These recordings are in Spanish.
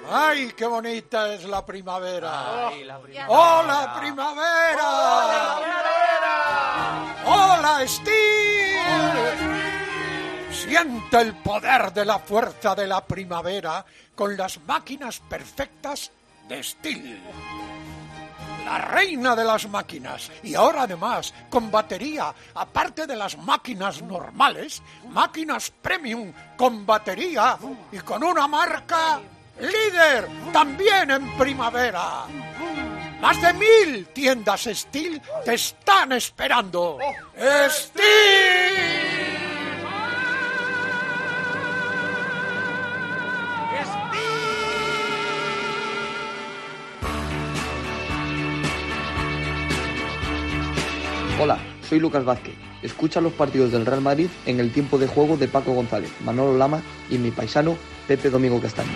¡Ay, qué bonita es la primavera! Ay, la primavera. ¡Hola, primavera! ¡Hola, Steel! Siente el poder de la fuerza de la primavera con las máquinas perfectas de Steel. La reina de las máquinas. Y ahora además, con batería, aparte de las máquinas normales, máquinas premium con batería y con una marca líder también en primavera. Más de 1000 tiendas Steel te están esperando. ¡Steel! Hola, soy Lucas Vázquez. Escucha los partidos del Real Madrid en el tiempo de juego de Paco González, Manolo Lama y mi paisano Pepe Domingo Castaño.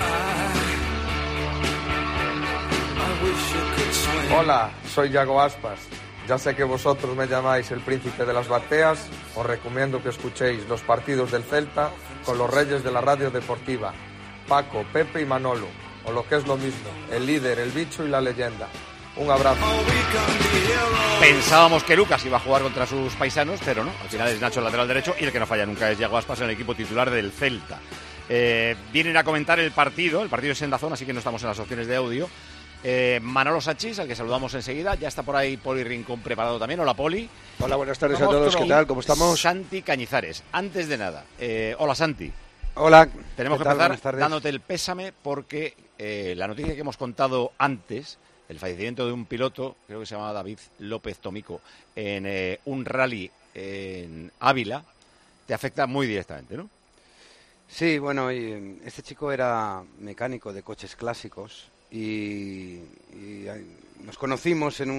Hola, soy Yago Aspas. Ya sé que vosotros me llamáis el príncipe de las bateas. Os recomiendo que escuchéis los partidos del Celta con los reyes de la radio deportiva, Paco, Pepe y Manolo, o lo que es lo mismo, el líder, el bicho y la leyenda. Un abrazo. Pensábamos que Lucas iba a jugar contra sus paisanos, pero no. Al final es Nacho el lateral derecho y el que no falla nunca es Yago Aspas en el equipo titular del Celta. Vienen a comentar el partido es en Dazón, así que no estamos en las opciones de audio. Manolo Sachis, al que saludamos enseguida. Ya está por ahí Poli Rincón preparado también. Hola, Poli. Hola, buenas tardes a todos. ¿Qué tal? ¿Cómo estamos? Santi Cañizares. Antes de nada, hola, Santi. Hola. Tenemos que empezar dándote el pésame porque la noticia que hemos contado antes, el fallecimiento de un piloto, creo que se llamaba David López Tomico, en un rally en Ávila, te afecta muy directamente, ¿no? Sí, bueno, este chico era mecánico de coches clásicos y nos conocimos en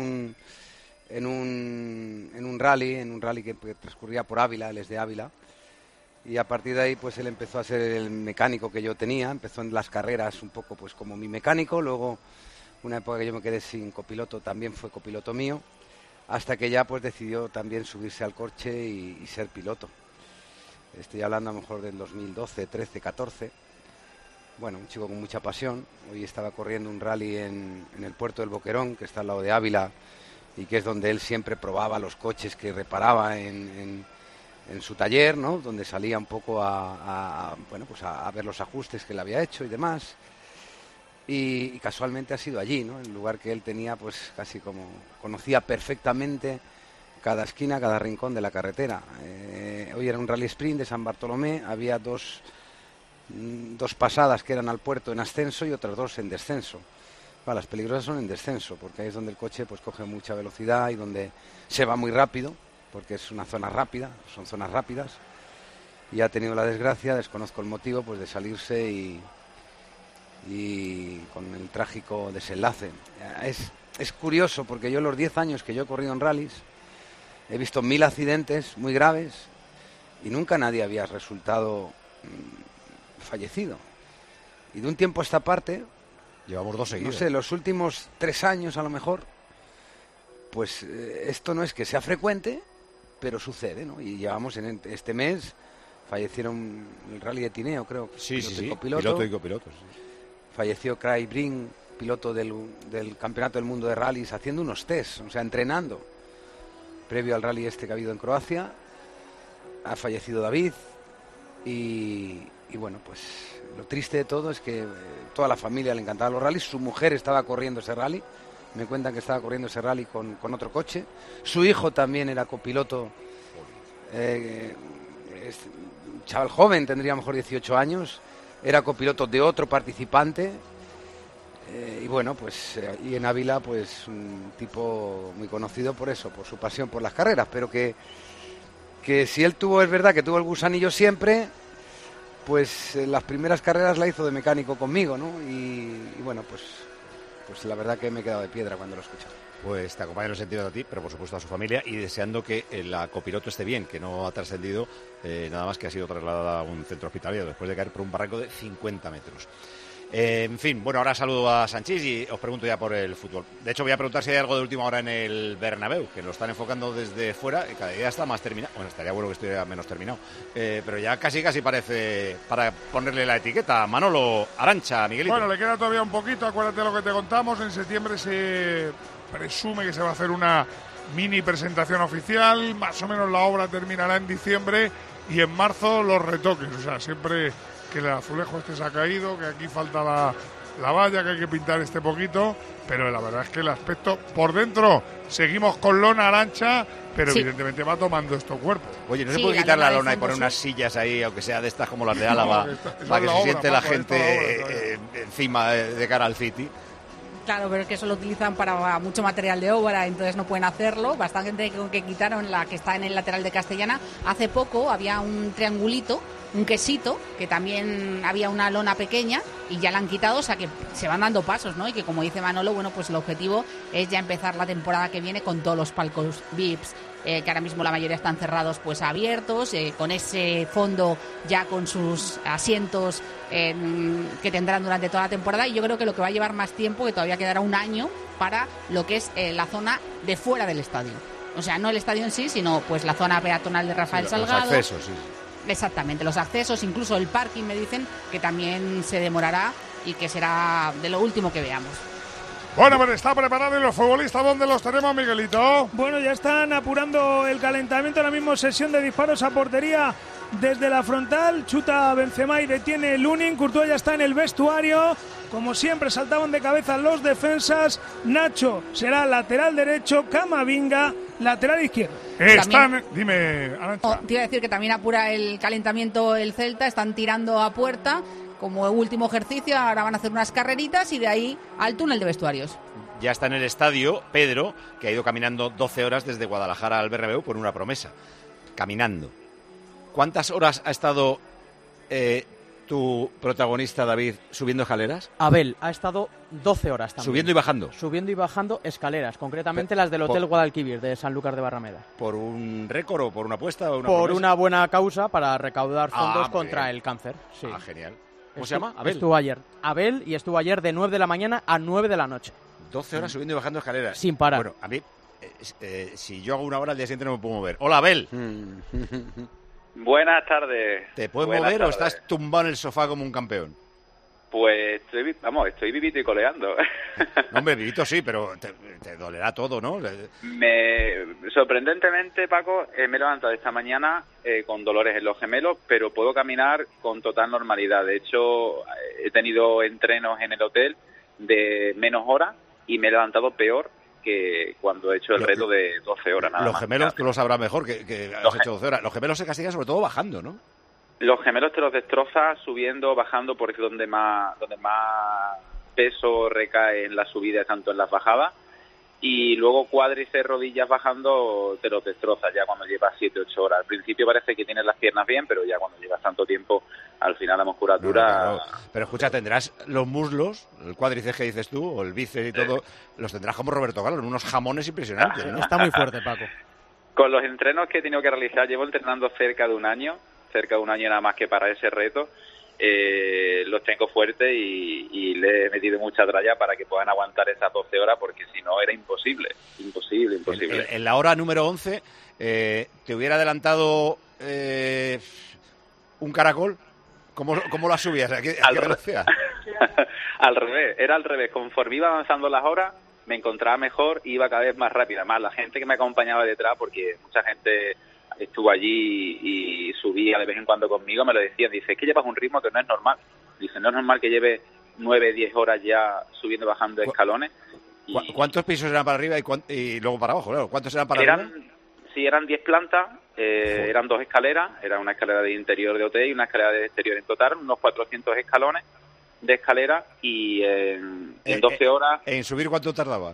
un rally que transcurría por Ávila, él es de Ávila, y a partir de ahí pues él empezó a ser el mecánico que yo tenía, empezó en las carreras un poco pues como mi mecánico, luego una época que yo me quedé sin copiloto, también fue copiloto mío, hasta que ya pues decidió también subirse al coche y ser piloto. Estoy hablando a lo mejor del 2012, 13, 14. Bueno, un chico con mucha pasión. Hoy estaba corriendo un rally en el puerto del Boquerón, que está al lado de Ávila, y que es donde él siempre probaba los coches que reparaba en su taller, ¿no? Donde salía un poco a ver los ajustes que le había hecho y demás. Y casualmente ha sido allí, ¿no? El lugar que él tenía, pues casi como conocía perfectamente cada esquina, cada rincón de la carretera. Hoy era un rally sprint de San Bartolomé, había dos pasadas que eran al puerto en ascenso y otras dos en descenso. Las peligrosas son en descenso, porque ahí es donde el coche pues coge mucha velocidad y donde se va muy rápido, porque es una zona rápida, son zonas rápidas, y ha tenido la desgracia, desconozco el motivo, pues de salirse y con el trágico desenlace. Es curioso, porque yo los 10 años que yo he corrido en rallies he visto 1000 accidentes muy graves y nunca nadie había resultado fallecido. Y de un tiempo a esta parte, llevamos 2 seguidos. No sé, los últimos 3 años a lo mejor, pues esto no es que sea frecuente, pero sucede, ¿no? Y llevamos en este mes, fallecieron el rally de Tineo, creo. Sí, copiloto. Piloto y copiloto. Sí. Falleció Craig Brink, piloto del Campeonato del Mundo de Rallys, haciendo unos tests, o sea, entrenando, previo al rally que ha habido en Croacia. Ha fallecido David y bueno, pues lo triste de todo es que toda la familia le encantaban los rallies. Su mujer estaba corriendo ese rally, me cuentan que estaba corriendo ese rally con otro coche. Su hijo también era copiloto, un chaval joven, tendría a lo mejor 18 años, era copiloto de otro participante. Y bueno, pues y en Ávila, pues un tipo muy conocido por eso, por su pasión por las carreras, pero que si él es verdad que tuvo el gusanillo siempre, pues las primeras carreras la hizo de mecánico conmigo, ¿no? Y bueno, pues la verdad que me he quedado de piedra cuando lo he escuchado. Pues te acompaño en el sentido de a ti, pero por supuesto a su familia, y deseando que la copiloto esté bien, que no ha trascendido, nada más que ha sido trasladada a un centro hospitalario después de caer por un barranco de 50 metros. En fin, bueno, ahora saludo a Sanchís y os pregunto ya por el fútbol. De hecho, voy a preguntar si hay algo de última hora en el Bernabéu, que lo están enfocando desde fuera y cada día está más terminado. Bueno, estaría bueno que estuviera menos terminado, pero ya casi parece para ponerle la etiqueta. Manolo Arantxa, Miguelito. Bueno, le queda todavía un poquito, acuérdate lo que te contamos. En septiembre se presume que se va a hacer una mini presentación oficial, más o menos la obra terminará en diciembre y en marzo los retoques, o sea, siempre que el azulejo se ha caído, que aquí falta la valla, que hay que pintar este poquito, pero la verdad es que el aspecto por dentro, seguimos con lona, Arantxa, pero sí, evidentemente va tomando esto cuerpo. Oye, ¿no se puede quitar la lona y poner unas sillas ahí, aunque sea de estas como las de Álava, para que se siente la gente encima de cara al City? Claro, pero es que eso lo utilizan para mucho material de obra, entonces no pueden hacerlo. Bastante que quitaron la que está en el lateral de Castellana. Hace poco había un triangulito, un quesito, que también había una lona pequeña y ya la han quitado, o sea que se van dando pasos, ¿no? Y que como dice Manolo, bueno, pues el objetivo es ya empezar la temporada que viene con todos los palcos VIPs, que ahora mismo la mayoría están cerrados, pues abiertos, con ese fondo ya con sus asientos que tendrán durante toda la temporada, y yo creo que lo que va a llevar más tiempo, que todavía quedará un año para lo que es la zona de fuera del estadio. O sea, no el estadio en sí, sino pues la zona peatonal de Rafael Salgado. Los accesos, sí. Exactamente, los accesos, incluso el parking, me dicen que también se demorará y que será de lo último que veamos. Bueno, pero está preparado, y los futbolistas, ¿dónde los tenemos, Miguelito? Bueno, ya están apurando el calentamiento, ahora mismo sesión de disparos a portería desde la frontal, chuta Benzema y detiene Lunin, Courtois ya está en el vestuario, como siempre saltaban de cabeza los defensas, Nacho será lateral derecho, Camavinga lateral izquierdo. Están, dime, Arantxa. Te iba a decir que también apura el calentamiento el Celta, están tirando a puerta como último ejercicio, ahora van a hacer unas carreritas y de ahí al túnel de vestuarios. Ya está en el estadio Pedro, que ha ido caminando 12 horas desde Guadalajara al Bernabéu por una promesa, caminando. ¿Cuántas horas ha estado tu protagonista, David, subiendo escaleras? Abel ha estado 12 horas también. ¿Subiendo y bajando? Subiendo y bajando escaleras, concretamente las del Hotel Guadalquivir de Sanlúcar de Barrameda. ¿Por un récord o por una apuesta? O por una buena causa para recaudar fondos contra el cáncer. Sí. Ah, genial. ¿Cómo se llama? Abel. Estuvo ayer. Abel, y estuvo ayer de 9 de la mañana a 9 de la noche. 12 horas subiendo y bajando escaleras. Sin parar. Bueno, a mí, si yo hago una hora, al día siguiente no me puedo mover. Hola, Abel. Buenas tardes. ¿Te puedes mover o estás tumbado en el sofá como un campeón? Pues estoy vivito y coleando. No, hombre, vivito sí, pero te dolerá todo, ¿no? Sorprendentemente, Paco, me he levantado esta mañana con dolores en los gemelos, pero puedo caminar con total normalidad. De hecho, he tenido entrenos en el hotel de menos horas y me he levantado peor que cuando he hecho el reto de 12 horas. Nada los más. Gemelos, tú lo sabrás mejor que has hecho 12 horas. Los gemelos se castigan sobre todo bajando, ¿no? Los gemelos te los destrozas subiendo, bajando, porque es donde más peso recae en las subidas, tanto en las bajadas. Y luego cuádriceps, rodillas bajando, te los destrozas ya cuando llevas 7-8 horas. Al principio parece que tienes las piernas bien, pero ya cuando llevas tanto tiempo, al final la musculatura... No. Pero escucha, tendrás los muslos, el cuádriceps que dices tú, o el bíceps y todo, los tendrás como Roberto Carlos, unos jamones impresionantes, ¿no? Está muy fuerte, Paco. Con los entrenos que he tenido que realizar, llevo entrenando cerca de un año nada más que para ese reto. Los tengo fuertes y le he metido mucha tralla para que puedan aguantar esas 12 horas, porque si no era imposible. En la hora número 11 te hubiera adelantado un caracol. ¿Cómo lo subías? ¿A qué velocidad? Era al revés. Conforme iba avanzando las horas, me encontraba mejor y iba cada vez más rápida. Más la gente que me acompañaba detrás, porque mucha gente estuvo allí y subía de vez en cuando conmigo, me lo decían, dice, es que llevas un ritmo que no es normal. Dice, no es normal que lleve 9-10 horas ya subiendo y bajando escalones. ¿Cuántos pisos eran para arriba y luego para abajo? Claro. ¿Cuántos eran para arriba? Sí, eran 10 plantas, eran 2 escaleras, era una escalera de interior de hotel y una escalera de exterior en total, unos 400 escalones de escalera, y en 12 horas... ¿En subir cuánto tardaba?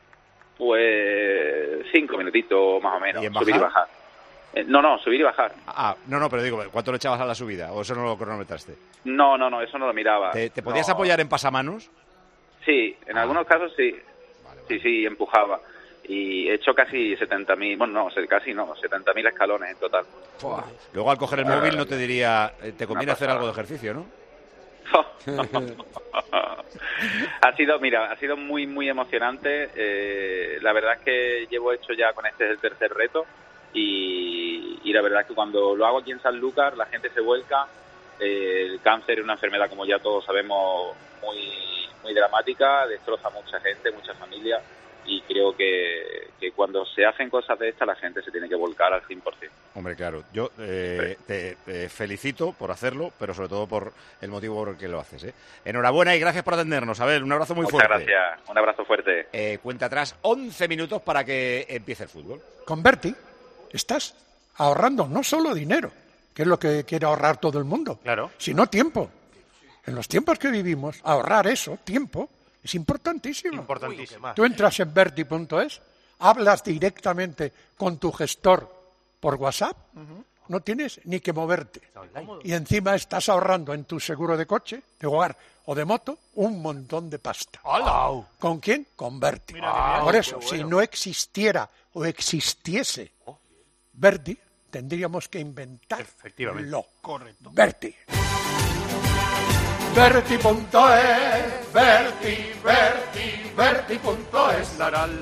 Pues 5 minutitos más o menos. ¿Y en bajar? Subir y bajar. No, subir y bajar. Pero digo, ¿cuánto le echabas a la subida? ¿O eso no lo cronometraste? No, eso no lo miraba. ¿Te podías apoyar en pasamanos? Sí, en algunos casos sí. Vale. Sí, empujaba. Y he hecho casi 70.000, 70.000 escalones en total. Luego al coger el móvil no te diría, te conviene hacer algo de ejercicio, ¿no? Ha sido muy, muy emocionante. La verdad es que llevo hecho ya con este es el tercer reto y la verdad es que cuando lo hago aquí en Sanlúcar la gente se vuelca. El cáncer es una enfermedad, como ya todos sabemos, muy, muy dramática, destroza a mucha gente, muchas familias, y creo que cuando se hacen cosas de estas la gente se tiene que volcar al 100%. Hombre, claro, yo te felicito por hacerlo, pero sobre todo por el motivo por el que lo haces, ¿eh? Enhorabuena y gracias por atendernos. A ver, un abrazo muy fuerte. Muchas gracias, un abrazo fuerte. Cuenta atrás 11 minutos para que empiece el fútbol. Con Berti estás ahorrando no solo dinero, que es lo que quiere ahorrar todo el mundo, claro, sino tiempo. En los tiempos que vivimos, ahorrar eso, tiempo, es importantísimo. Importantísimo. Tú entras en Berti.es, hablas directamente con tu gestor por WhatsApp, no tienes ni que moverte. Y encima estás ahorrando en tu seguro de coche, de hogar o de moto un montón de pasta. ¡Hala! ¿Con quién? Con Berti. Por eso, si no existiera o existiese Berti, tendríamos que inventar lo correcto. Berti. Berti.es, Berti.es.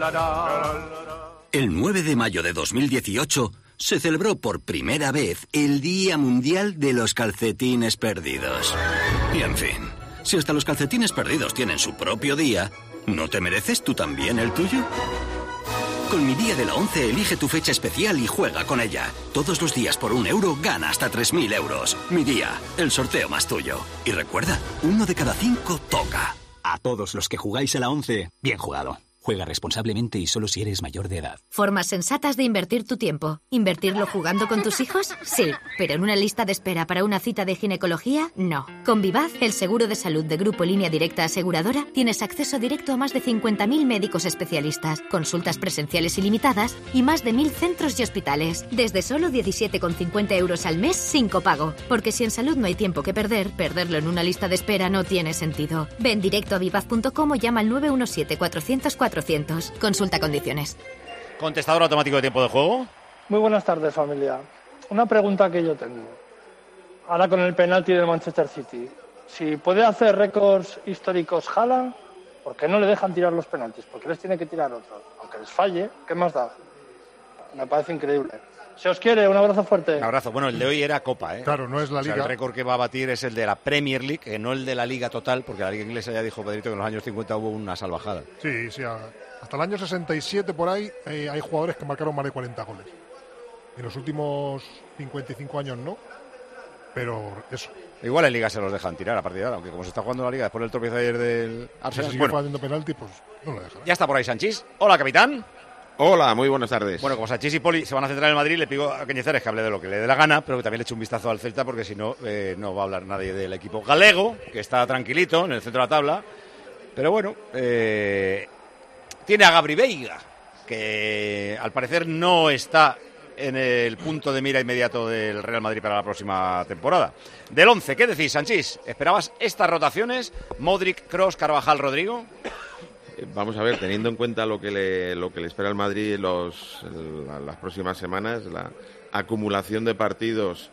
El 9 de mayo de 2018 se celebró por primera vez el Día Mundial de los Calcetines Perdidos. Y en fin, si hasta los calcetines perdidos tienen su propio día, ¿no te mereces tú también el tuyo? Con Mi Día de la 11 elige tu fecha especial y juega con ella. Todos los días por €1 gana hasta 3.000 euros. Mi Día, el sorteo más tuyo. Y recuerda, 1 de cada 5 toca. A todos los que jugáis a la 11, bien jugado. Juega responsablemente y solo si eres mayor de edad. Formas sensatas de invertir tu tiempo. ¿Invertirlo jugando con tus hijos? Sí. Pero en una lista de espera para una cita de ginecología, no. Con Vivaz, el seguro de salud de Grupo Línea Directa Aseguradora, tienes acceso directo a más de 50.000 médicos especialistas, consultas presenciales ilimitadas y más de 1.000 centros y hospitales. Desde solo 17,50 euros al mes sin copago. Porque si en salud no hay tiempo que perder, perderlo en una lista de espera no tiene sentido. Ven directo a vivaz.com o llama al 917-400-400. Consulta condiciones. ¿Contestador automático de tiempo de juego? Muy buenas tardes, familia. Una pregunta que yo tengo. Ahora con el penalti del Manchester City, si puede hacer récords históricos Haaland, ¿por qué no le dejan tirar los penaltis? ¿Por qué les tiene que tirar otros? Aunque les falle, ¿qué más da? Me parece increíble. Se os quiere, un abrazo fuerte. Un abrazo. Bueno, el de hoy era Copa, ¿eh? Claro, no es la Liga. O sea, el récord que va a batir es el de la Premier League, no el de la Liga total, porque la Liga Inglesa ya dijo Pedrito que en los años 50 hubo una salvajada. Sí, hasta el año 67 por ahí hay jugadores que marcaron más de 40 goles. En los últimos 55 años no, pero eso. Igual en Liga se los dejan tirar a partir de ahora, aunque como se está jugando la Liga después del tropiezo ayer del Arsenal. Si sigue fallando penalti, pues no lo dejan. Ya está por ahí Sanchís. Hola, capitán. Hola, muy buenas tardes. Bueno, como Sanchís y Poli se van a centrar en el Madrid, le pido a Cañizares que hable de lo que le dé la gana, pero que también le eche un vistazo al Celta, porque si no, no va a hablar nadie del equipo galego, que está tranquilito en el centro de la tabla. Pero bueno, tiene a Gabri Veiga, que al parecer no está en el punto de mira inmediato del Real Madrid para la próxima temporada. Del 11, ¿qué decís, Sanchís? ¿Esperabas estas rotaciones? Modric, Kroos, Carvajal, Rodrigo. Vamos a ver, teniendo en cuenta lo que le espera al Madrid las próximas semanas, la acumulación de partidos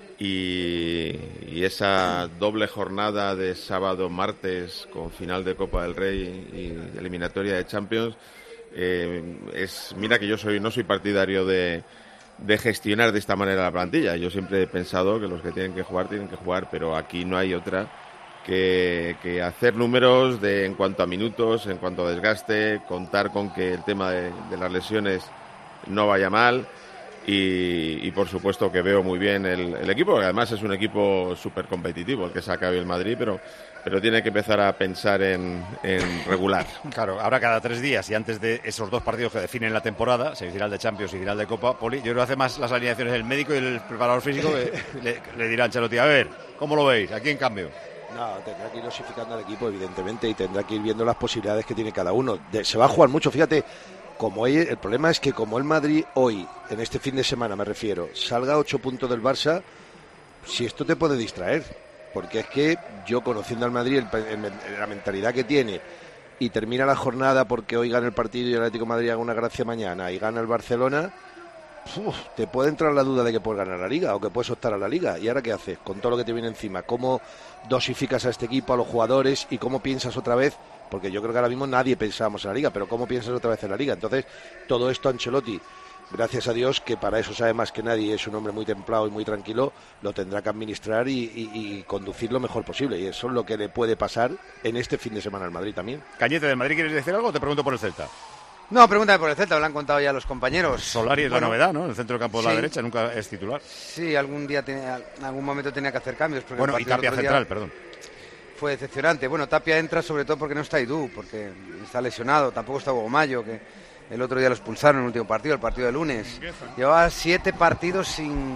y esa doble jornada de sábado-martes con final de Copa del Rey y eliminatoria de Champions, mira que yo no soy partidario de gestionar de esta manera la plantilla. Yo siempre he pensado que los que tienen que jugar, pero aquí no hay otra que hacer números en cuanto a minutos, en cuanto a desgaste, contar con que el tema de las lesiones no vaya mal y por supuesto que veo muy bien el equipo, que además es un equipo súper competitivo el que saca hoy el Madrid, pero tiene que empezar a pensar en regular. Claro, ahora cada 3 días y antes de esos 2 partidos que definen la temporada, semifinal de Champions y final de Copa, Poli, yo creo que hace más las alineaciones el médico y el preparador físico que le dirá a Ancelotti, a ver, ¿cómo lo veis? Aquí en cambio. No, tendrá que ir dosificando al equipo, evidentemente, y tendrá que ir viendo las posibilidades que tiene cada uno. Se va a jugar mucho, fíjate, el problema es que como el Madrid hoy, en este fin de semana me refiero, salga a 8 puntos del Barça, si esto te puede distraer, porque es que yo conociendo al Madrid, la mentalidad que tiene, y termina la jornada porque hoy gana el partido y el Atlético de Madrid haga una gracia mañana y gana el Barcelona, te puede entrar la duda de que puedes ganar la Liga o que puedes optar a la Liga. ¿Y ahora qué haces con todo lo que te viene encima? ¿Cómo dosificas a este equipo, a los jugadores, y cómo piensas otra vez? Porque yo creo que ahora mismo nadie pensábamos en la Liga, pero ¿cómo piensas otra vez en la Liga? Entonces, todo esto Ancelotti, gracias a Dios, que para eso sabe más que nadie, es un hombre muy templado y muy tranquilo, lo tendrá que administrar y conducir lo mejor posible. Y eso es lo que le puede pasar en este fin de semana al Madrid también. Cañete, ¿del Madrid quieres decir algo o te pregunto por el Celta? No, pregúntame por el Celta, me lo han contado ya los compañeros. Solari es la novedad, ¿no? En el centro del campo de la derecha, nunca es titular. Sí, en algún momento tenía que hacer cambios. Porque bueno, y Tapia central, perdón. Fue decepcionante. Bueno, Tapia entra sobre todo porque no está Idú, porque está lesionado, tampoco está Hugo Mayo, que el otro día lo expulsaron en el último partido, el partido de lunes. Llevaba 7 partidos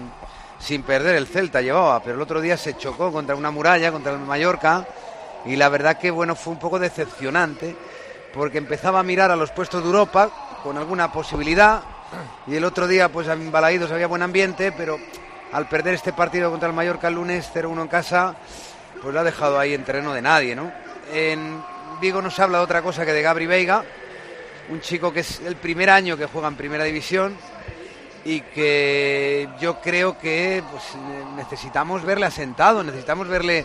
sin perder el Celta, pero el otro día se chocó contra una muralla, contra el Mallorca, y la verdad que bueno, fue un poco decepcionante, porque empezaba a mirar a los puestos de Europa con alguna posibilidad, y el otro día pues en Balaídos había buen ambiente, pero al perder este partido contra el Mallorca el lunes 0-1 en casa, pues lo ha dejado ahí en terreno de nadie, ¿no? En Vigo no se habla de otra cosa que de Gabri Veiga, un chico que es el primer año que juega en Primera División y que yo creo que pues, necesitamos verle asentado, necesitamos verle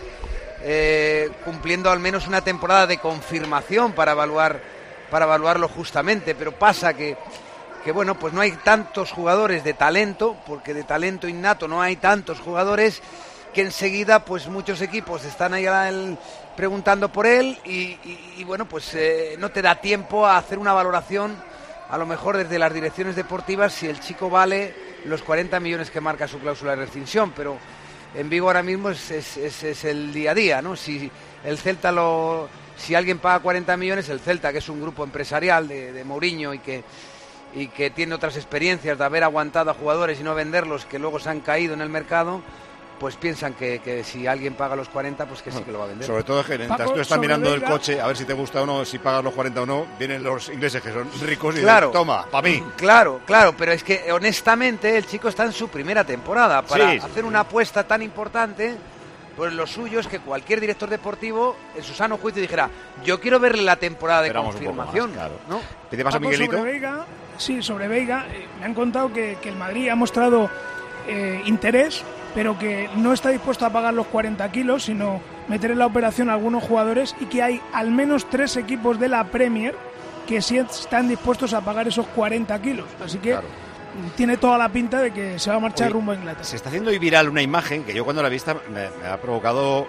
cumpliendo al menos una temporada de confirmación para evaluarlo justamente, pero pasa que bueno, pues no hay tantos jugadores de talento, porque de talento innato no hay tantos jugadores, que enseguida pues muchos equipos están ahí preguntando por él y bueno, pues no te da tiempo a hacer una valoración, a lo mejor desde las direcciones deportivas, si el chico vale los 40 millones que marca su cláusula de rescisión, pero en Vigo ahora mismo es el día a día, ¿no? Si el Celta si alguien paga 40 millones, el Celta, que es un grupo empresarial de Mourinho y que tiene otras experiencias de haber aguantado a jugadores y no venderlos, que luego se han caído en el mercado, pues piensan que si alguien paga los 40, pues que sí que lo va a vender. Sobre todo que mientras tú estás mirando el coche, a ver si te gusta o no, si pagas los 40 o no, vienen los ingleses que son ricos y dicen, toma, para mí. Claro, pero es que honestamente el chico está en su primera temporada. Para hacer una apuesta tan importante, pues lo suyo es que cualquier director deportivo, en su sano juicio, dijera, yo quiero verle la temporada de confirmación. Más, claro. ¿No? ¿Qué te pasa, Miguelito? Sobre Veiga, me han contado que el Madrid ha mostrado interés, pero que no está dispuesto a pagar los 40 kilos, sino meter en la operación a algunos jugadores, y que hay al menos 3 equipos de la Premier que sí están dispuestos a pagar esos 40 kilos. Así que tiene toda la pinta de que se va a marchar rumbo a Inglaterra. Se está haciendo hoy viral una imagen que yo cuando la he visto me ha provocado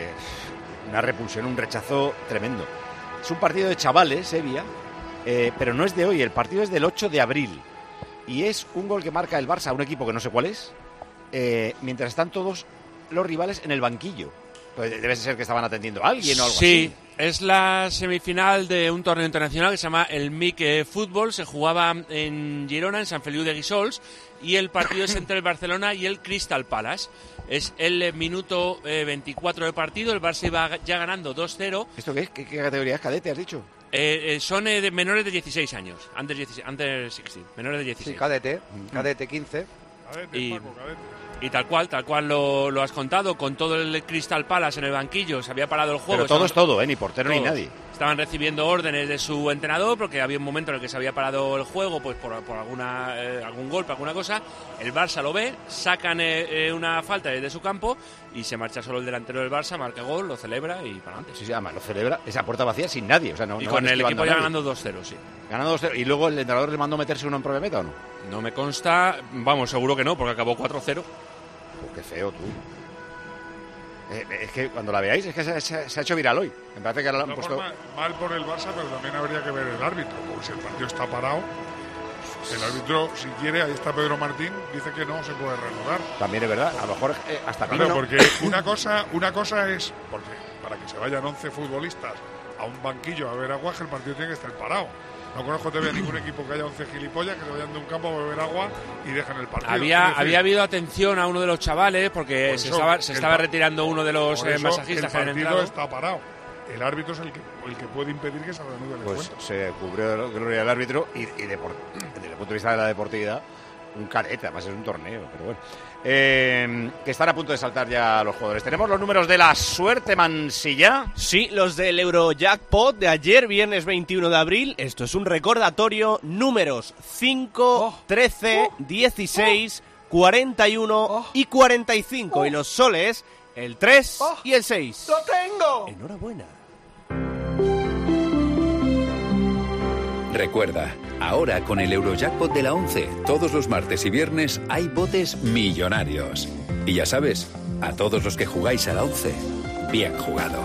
una repulsión, un rechazo tremendo. Es un partido de chavales, Sevilla, pero no es de hoy, el partido es del 8 de abril. Y es un gol que marca el Barça a un equipo que no sé cuál es, mientras están todos los rivales en el banquillo. Pues debe ser que estaban atendiendo a alguien o algo así. Sí, es la semifinal de un torneo internacional que se llama el MIC Fútbol. Se jugaba en Girona, en Sant Feliu de Guíxols, y el partido es entre el Barcelona y el Crystal Palace. Es el minuto 24 de partido, el Barça iba ya ganando 2-0. ¿Esto qué es? ¿Qué categoría es? ¿Cadete, has dicho? Son de menores de 16 años, under 16, menores de 16. Sí, cadete 15. Y tal cual lo has contado, con todo el Crystal Palace en el banquillo, se había parado el juego. Pero todo es todo, ni portero ni nadie. Estaban recibiendo órdenes de su entrenador, porque había un momento en el que se había parado el juego, pues por algún golpe, alguna cosa. El Barça lo ve, sacan una falta desde su campo y se marcha solo el delantero del Barça, marca gol, lo celebra y para adelante. Sí, además lo celebra, esa puerta vacía sin nadie. O sea, y con el equipo ya ganando 2-0, sí. Ganando 2-0. ¿Y luego el entrenador le mandó meterse uno en propia meta o no? No me consta, vamos, seguro que no, porque acabó 4-0. Qué feo, tú. Es que cuando la veáis, es que se ha hecho viral hoy. Me parece que ahora lo han puesto... Mal por el Barça, pero también habría que ver el árbitro, porque si el partido está parado, el árbitro, si quiere, ahí está Pedro Martín, dice que no se puede reanudar. También es verdad, a lo mejor hasta Pino. Claro, porque una cosa es, porque para que se vayan 11 futbolistas a un banquillo a beber agua, el partido tiene que estar parado. No conozco todavía ningún equipo que haya 11 gilipollas que se vayan de un campo a beber agua y dejen el partido. Había habido atención a uno de los chavales porque se estaba retirando uno de los masajistas que habían entrado. El partido está parado. El árbitro es el que puede impedir que se reanude el encuentro. Se cubrió gloria del árbitro y desde el punto de vista de la deportividad, Un cadete, además es un torneo, pero bueno. Que están a punto de saltar ya los jugadores. ¿Tenemos los números de la suerte, Mansilla? Sí, los del Eurojackpot de ayer, viernes 21 de abril. Esto es un recordatorio. Números 5, 13, 16, 41 y 45. Y los soles, el 3 y el 6. ¡Lo tengo! Enhorabuena. Recuerda, ahora con el Eurojackpot de la 11, todos los martes y viernes hay botes millonarios. Y ya sabes, a todos los que jugáis a la 11, bien jugado.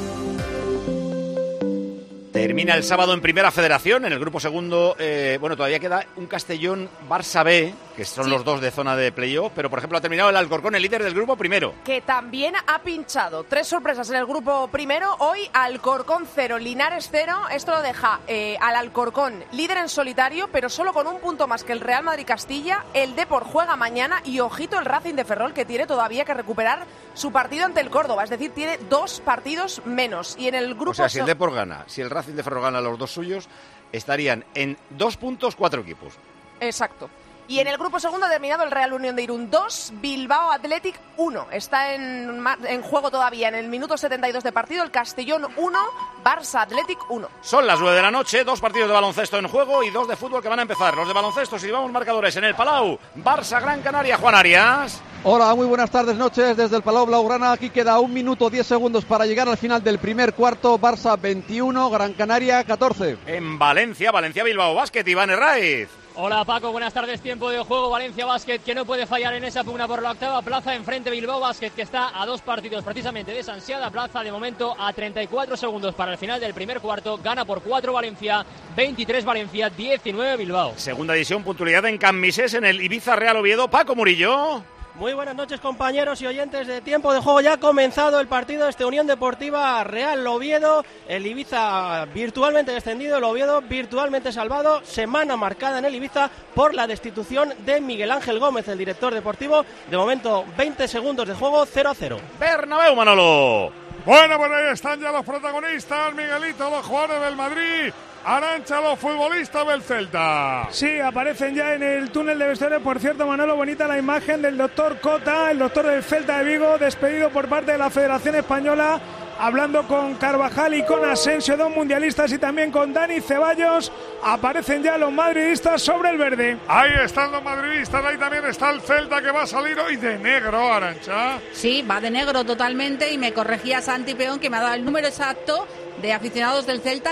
Termina el sábado en Primera Federación, en el grupo segundo. Todavía queda un Castellón-Barça B, que son los dos de zona de playoff, pero por ejemplo ha terminado el Alcorcón, el líder del grupo primero. Que también ha pinchado 3 sorpresas en el grupo primero. Hoy Alcorcón 0, Linares 0. Esto lo deja al Alcorcón líder en solitario, pero solo con un punto más que el Real Madrid-Castilla. El Depor juega mañana y ojito el Racing de Ferrol, que tiene todavía que recuperar su partido ante el Córdoba, es decir, tiene 2 partidos menos. Y en el grupo... O sea, si el Depor gana, si el Racing de Ferrol gana los 2 suyos, estarían en 2 puntos 4 equipos. Exacto. Y en el grupo segundo ha terminado el Real Unión de Irún 2, Bilbao Athletic 1. Está en juego todavía en el minuto 72 de partido el Castellón 1, Barça Athletic 1. Son las 9 de la noche, 2 partidos de baloncesto en juego y 2 de fútbol que van a empezar. Los de baloncesto, si vamos marcadores en el Palau, Barça Gran Canaria, Juan Arias. Hola, muy buenas tardes, noches desde el Palau Blaugrana. Aquí queda 1 minuto 10 segundos para llegar al final del primer cuarto. Barça 21, Gran Canaria 14. En Valencia, Bilbao Basket, Iván Herraiz. Hola Paco, buenas tardes, tiempo de juego, Valencia Basket que no puede fallar en esa pugna por la octava plaza, enfrente Bilbao Basket que está a 2 partidos precisamente de esa ansiada plaza, de momento a 34 segundos para el final del primer cuarto, gana por 4 Valencia, 23 Valencia, 19 Bilbao. Segunda división, puntualidad en Cambises, en el Ibiza Real Oviedo, Paco Murillo. Muy buenas noches compañeros y oyentes de Tiempo de Juego. Ya ha comenzado el partido de Unión Deportiva Real Oviedo. El Ibiza virtualmente descendido, el Oviedo virtualmente salvado. Semana marcada en el Ibiza por la destitución de Miguel Ángel Gómez, el director deportivo. De momento 20 segundos de juego, 0-0. Bernabéu, Manolo. Bueno, pues ahí están ya los protagonistas, Miguelito, los jugadores del Madrid. Arantxa, los futbolistas del Celta. Sí, aparecen ya en el túnel de vestuario. Por cierto, Manolo, bonita la imagen del doctor Cota, el doctor del Celta de Vigo, despedido por parte de la Federación Española, hablando con Carvajal y con Asensio, 2 mundialistas, y también con Dani Ceballos. Aparecen ya los madridistas sobre el verde. Ahí están los madridistas, ahí también está el Celta, que va a salir hoy de negro, Arantxa. Sí, va de negro totalmente, y me corregía Santi Peón, que me ha dado el número exacto de aficionados del Celta.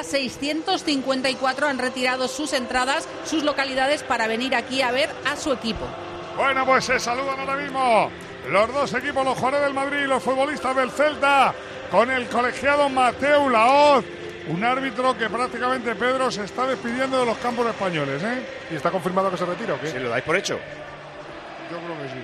654 han retirado sus entradas, sus localidades, para venir aquí a ver a su equipo. Bueno, pues se saludan ahora mismo los 2 equipos, los jugadores del Madrid y los futbolistas del Celta, con el colegiado Mateu Laoz, un árbitro que prácticamente, Pedro, se está despidiendo de los campos españoles, ¿eh? ¿Y está confirmado que se retira o qué? ¿Sí, lo dais por hecho? Yo creo que sí.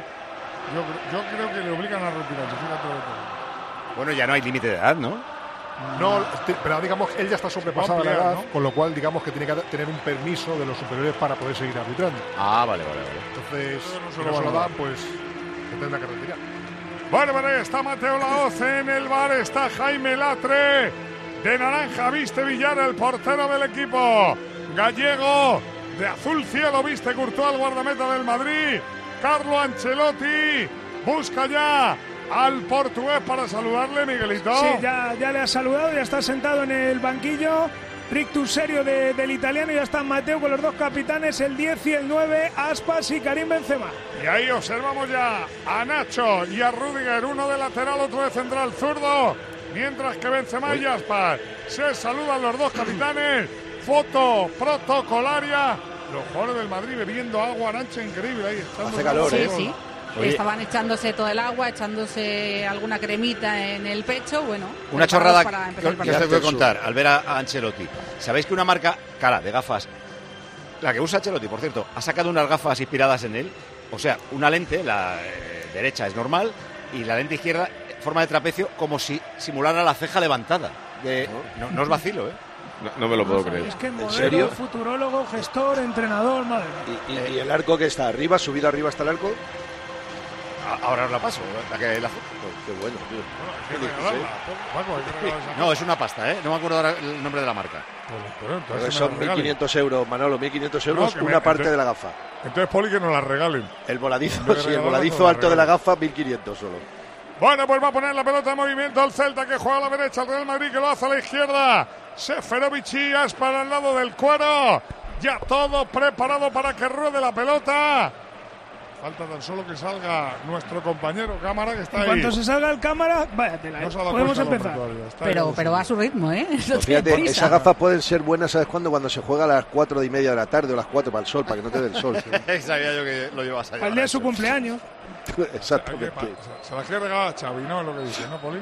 Yo creo que le obligan a retirarse, fíjate. Bueno, ya no hay límite de edad, ¿no? No, pero digamos que él ya está sobrepasado la edad, ¿no? Con lo cual digamos que tiene que tener un permiso de los superiores para poder seguir arbitrando. Ah, vale. Entonces, si no se lo dan, pues se tendrá que retirar. Bueno, está Mateu Laoz en el bar, está Jaime Latre, de naranja viste Villar, el portero del equipo gallego, de azul cielo viste Courtois, el guardameta del Madrid. Carlo Ancelotti busca ya al portugués para saludarle, Miguelito. Sí, ya le ha saludado, ya está sentado en el banquillo. Rictus serio del italiano, y ya está Mateu con los 2 capitanes, el 10 y el 9, Aspas y Karim Benzema. Y ahí observamos ya a Nacho y a Rüdiger, uno de lateral, otro de central zurdo, mientras que Benzema y Aspas se saludan los 2 capitanes. Foto protocolaria. Los jugadores del Madrid bebiendo agua, Arantxa, increíble ahí. Hace calor, sí, sí. Oye, estaban echándose todo el agua, echándose alguna cremita en el pecho, bueno. Una chorrada que os tengo que contar al ver a Ancelotti. ¿Sabéis que una marca cara de gafas, la que usa Ancelotti, por cierto, ha sacado unas gafas inspiradas en él? O sea, una lente, la derecha es normal, y la lente izquierda, forma de trapecio, como si simulara la ceja levantada. No os vacilo, ¿eh? No me lo puedo creer. Es que modelo, ¿En serio? futurólogo, gestor, entrenador, madre. ¿Y el arco que está arriba, subido arriba hasta el arco? Ahora os la paso, la que la... Qué bueno, tío. No, es una pasta, ¿eh? No me acuerdo ahora el nombre de la marca. Pero son 1.500 euros, Manolo, 1.500 euros, No, una parte de la gafa. Entonces, Poli, que nos la regalen. El voladizo, sí, el voladizo alto de la gafa, 1.500 solo. Bueno, pues va a poner la pelota en movimiento al Celta, que juega a la derecha, el Real Madrid que lo hace a la izquierda. Seferovic es para el lado del cuero. Ya todo preparado para que ruede la pelota. Falta tan solo que salga nuestro compañero Cámara, que está en ahí. Cuando se salga el Cámara, váyatela, podemos empezar. Pero va a su ritmo, ¿eh? Pues fíjate, esas gafas pueden ser buenas, ¿sabes cuándo? Cuando se juega a las 4:30 de la tarde o las 4 para el sol, para que no te dé el sol. Sabía yo que lo llevas allá. Al día de su cumpleaños. Exactamente. Se la quiere regalar a Xavi, ¿no? Es lo que dice, ¿no, Poli?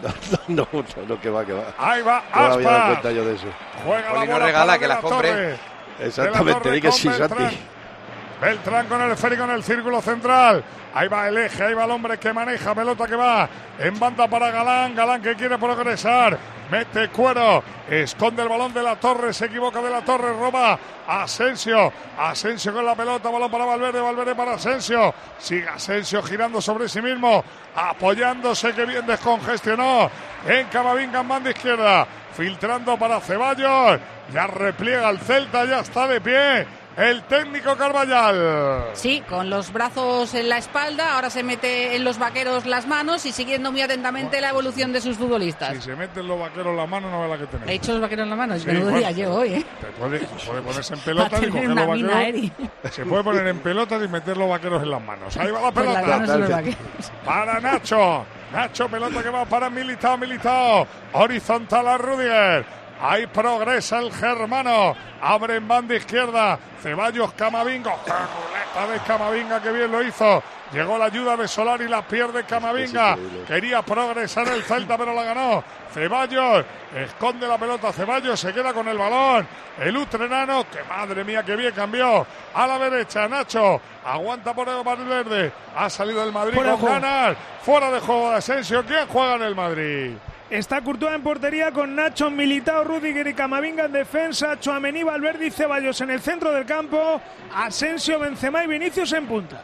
No, que va. Ahí va, no me había dado Aspas. cuenta yo de eso. Juega Poli la no bola regala, para que la compre. Torre. Exactamente, di que sí, Santi. Beltrán con el esférico en el círculo central. Ahí va el eje, ahí va el hombre que maneja, pelota que va en banda para Galán. Galán que quiere progresar. Mete Cuero, esconde el balón de la Torre, se equivoca de la Torre, roba Asensio. Asensio con la pelota, balón para Valverde, Valverde para Asensio. Sigue Asensio girando sobre sí mismo, apoyándose, que bien descongestionó en Camavinga en banda izquierda. Filtrando para Ceballos, ya repliega el Celta, ya está de pie el técnico Carballal. Sí, con los brazos en la espalda, ahora se mete en los vaqueros las manos y siguiendo muy atentamente la evolución de sus futbolistas. Si se meten los vaqueros en las manos, no ve la que tenéis. He hecho los vaqueros en las manos, Sí, menudo bueno, día llevo hoy, ¿eh? Puede ponerse en pelotas y coger los vaqueros. Se puede poner en pelotas y meter los vaqueros en las manos. Ahí va la pelota. Pues las manos de los vaqueros. Para Nacho. Nacho, pelota que va para Militao. Horizontal a Rudiger. Ahí progresa el germano. Abre en banda izquierda. Ceballos, Camavinga. ¡Qué muleta de Camavinga! ¡Qué bien lo hizo! Llegó la ayuda de Solari, la pierde Camavinga. Quería progresar el Celta, pero la ganó. Ceballos esconde la pelota. Ceballos se queda con el balón. El utrenano, que madre mía, que bien cambió. A la derecha, Nacho. Aguanta por el Valverde. Ha salido el Madrid con ganas. Fuera de juego de Asensio. ¿Quién juega en el Madrid? Está Courtois en portería con Nacho, Militao, Rudiger y Camavinga en defensa. Tchouaméni, Valverde y Ceballos en el centro del campo. Asensio, Benzema y Vinicius en punta.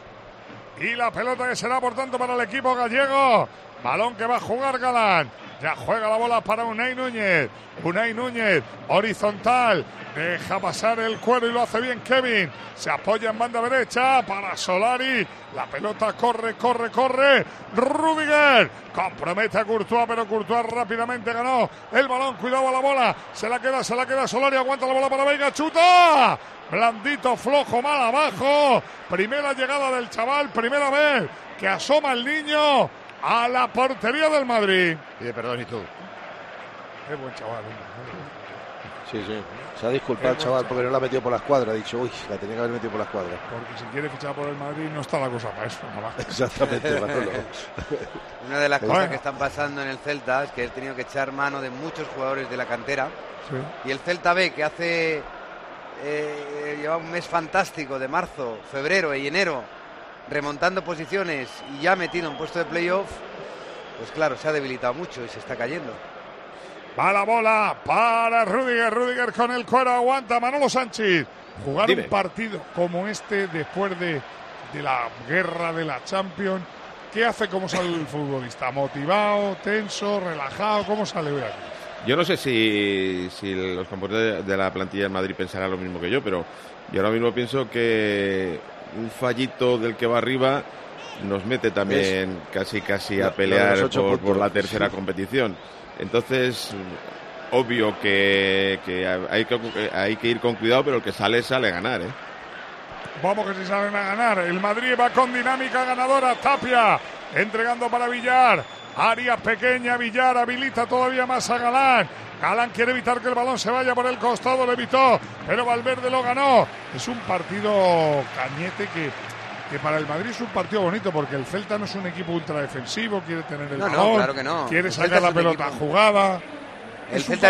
Y la pelota que será, por tanto, para el equipo gallego. Balón que va a jugar Galán. Ya juega la bola para Unai Núñez. Unai Núñez, horizontal. Deja pasar el cuero y lo hace bien Kevin. Se apoya en banda derecha para Solari. La pelota corre. Rudiger compromete a Courtois, pero Courtois rápidamente ganó el balón. Cuidado a la bola. Se la queda Solari. Aguanta la bola para Veiga. ¡Chuta! Blandito, flojo, mal abajo. Primera llegada del chaval. Primera vez que asoma el niño a la portería del Madrid. Pide perdón y tú. Qué buen chaval. Sí. Se ha disculpado el chaval porque no la ha metido por la escuadra. Ha dicho, uy, la tenía que haber metido por la escuadra. Porque si quiere fichar por el Madrid no está la cosa para eso. Exactamente, Manolo. Una de las cosas que están pasando en el Celta es que he tenido que echar mano de muchos jugadores de la cantera. Sí. Y el Celta B, que hace lleva un mes fantástico de marzo, febrero y enero, remontando posiciones y ya metido en puesto de playoff, pues claro, se ha debilitado mucho y se está cayendo. Va la bola para Rudiger con el cuero, aguanta Manolo Sánchez. Jugar un partido como este después de la guerra de la Champions, ¿qué hace? ¿Cómo sale el futbolista? ¿Motivado, tenso, relajado? ¿Cómo sale hoy aquí? Yo no sé si los componentes de la plantilla en Madrid pensarán lo mismo que yo, pero yo ahora mismo pienso que un fallito del que va arriba nos mete también casi a pelear por la tercera competición. Entonces, obvio que hay que ir con cuidado, pero el que sale a ganar, ¿eh? Vamos que si salen a ganar. El Madrid va con dinámica ganadora. Tapia entregando para Villar. Área pequeña, Villar habilita todavía más a Galán. Galán quiere evitar que el balón se vaya por el costado, lo evitó, pero Valverde lo ganó. Es un partido, Cañete, que para el Madrid es un partido bonito, porque el Celta no es un equipo ultradefensivo, quiere tener el balón, no, claro que no. Quiere sacar la pelota jugada. El Celta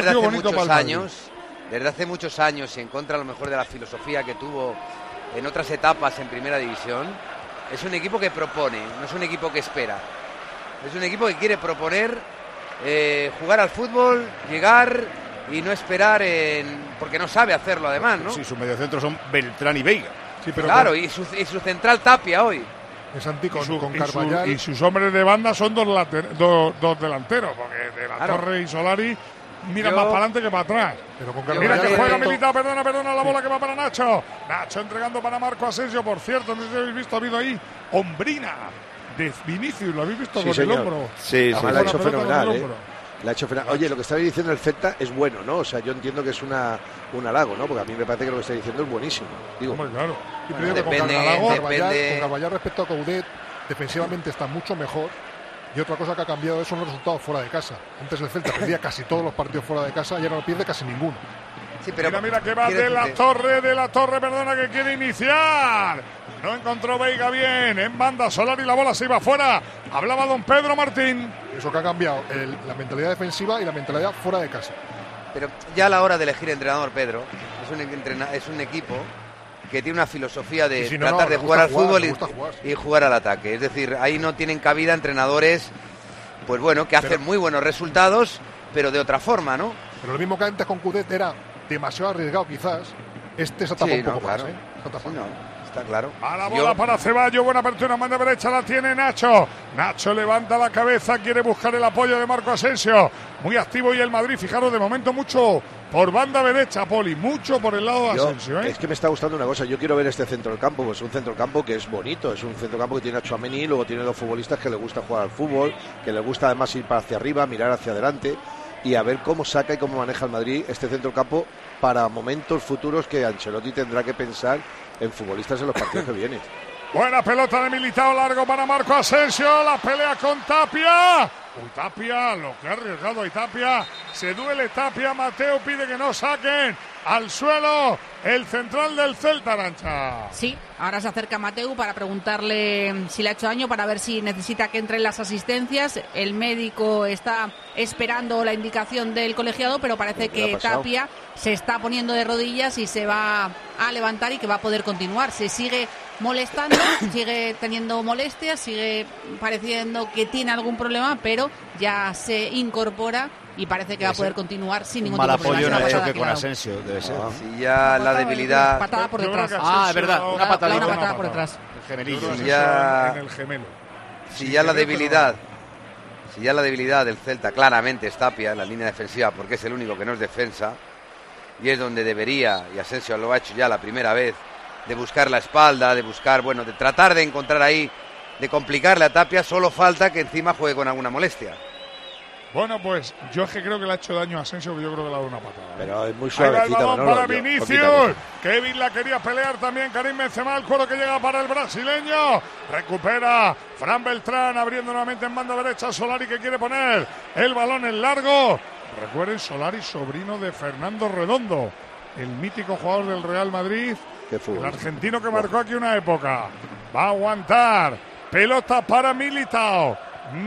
desde hace muchos años, y en contra a lo mejor de la filosofía que tuvo en otras etapas en Primera División, es un equipo que propone, no es un equipo que espera. Es un equipo que quiere proponer, jugar al fútbol, llegar y no esperar porque no sabe hacerlo además, ¿no? Sí, sus mediocentros son Beltrán y Veiga. Sí, pero claro, y su central Tapia hoy. En Santi con y Carvallal. y sus hombres de banda son dos delanteros, porque de la Torre y Solari miran más para adelante que para atrás. Pero con Mira que juega respecto- Militao, perdona, la bola que va para Nacho. Nacho entregando para Marco Asensio, por cierto, no sé si habéis visto, ha habido ahí hombrina de Vinicius, ¿lo habéis visto Sí, con señor. el hombro? Sí, Además, Con la ha la hecho pelota con el fenomenal, hombro. La ha hecho fenomenal. Oye, lo que estabais diciendo el Celta es bueno, ¿no? O sea, yo entiendo que es un halago, ¿no? Porque a mí me parece que lo que está diciendo es buenísimo. Digo, claro. Y te digo que con Carvallal respecto a Coudet, defensivamente está mucho mejor. Y otra cosa que ha cambiado son los resultados fuera de casa. Antes el Celta perdía casi todos los partidos fuera de casa y ahora no pierde casi ninguno. Mira que va de la torre, perdona, que quiere iniciar. No encontró Veiga bien, en banda Solari, la bola se iba fuera. Hablaba don Pedro Martín. Eso que ha cambiado la mentalidad defensiva y la mentalidad fuera de casa. Pero ya a la hora de elegir entrenador, Pedro, es un equipo que tiene una filosofía de Y si no, tratar no, de le jugar al gusta fútbol le gusta jugar. y jugar al ataque. Es decir, ahí no tienen cabida entrenadores, pues bueno, que hacen muy buenos resultados, pero de otra forma, ¿no? Pero lo mismo que antes con Coudet era demasiado arriesgado quizás. Este se tapa Sí, un poco no, claro. más, ¿eh? Se tapa. Está claro. A la bola para Ceballos, buena apertura, mano derecha la tiene Nacho. Nacho levanta la cabeza, quiere buscar el apoyo de Marco Asensio. Muy activo y el Madrid, fijaros, de momento mucho por banda derecha, Poli, mucho por el lado de Asensio. Es que me está gustando una cosa, yo quiero ver este centro del campo, pues un centro del campo que es bonito, es un centro del campo que tiene a Tchouaméni, luego tiene dos futbolistas que le gusta jugar al fútbol, que le gusta además ir para hacia arriba, mirar hacia adelante y a ver cómo saca y cómo maneja el Madrid este centro del campo para momentos futuros que Ancelotti tendrá que pensar en futbolistas en los partidos que vienen. Buena pelota de Militao, largo para Marco Asensio, la pelea con Tapia. Tapia, lo que ha arriesgado ahí Tapia, se duele Tapia, Mateo pide que no saquen al suelo el central del Celta, Arancha. Sí, ahora se acerca Mateu para preguntarle si le ha hecho daño, para ver si necesita que entren las asistencias. El médico está esperando la indicación del colegiado, pero parece que Tapia se está poniendo de rodillas y se va a levantar y que va a poder continuar. Se sigue molestando, sigue teniendo molestias, sigue pareciendo que tiene algún problema, pero ya se incorpora y parece que va a poder continuar sin ningún tipo de problema. Mal apoyo en el Una choque con patada, Asensio, debe ser. Si ya la debilidad... patada por detrás. Ah, es verdad, una patadita. Una patada por detrás. El gemelillo. Si ya, En el gemelo. si ya la debilidad del Celta claramente es Tapia en la línea defensiva, porque es el único que no es defensa y es donde debería, y Asensio lo ha hecho ya la primera vez, de buscar la espalda, de buscar, bueno, de tratar de encontrar ahí, de complicarle a Tapia. Solo falta que encima juegue con alguna molestia. Bueno, pues yo es que creo que le ha hecho daño a Asensio, que yo creo que le ha dado una patada. Pero es muy Ahí va el suavecita, balón Manolo. para Yo, Vinicius. poquita Kevin la quería pelear también. Karim Benzema, el cuero que llega para el brasileño. Recupera Fran Beltrán, abriendo nuevamente en banda derecha. Solari que quiere poner el balón en largo. Recuerden, Solari, sobrino de Fernando Redondo, el mítico jugador del Real Madrid. El argentino que marcó aquí una época. Va a aguantar. Pelota para Militao.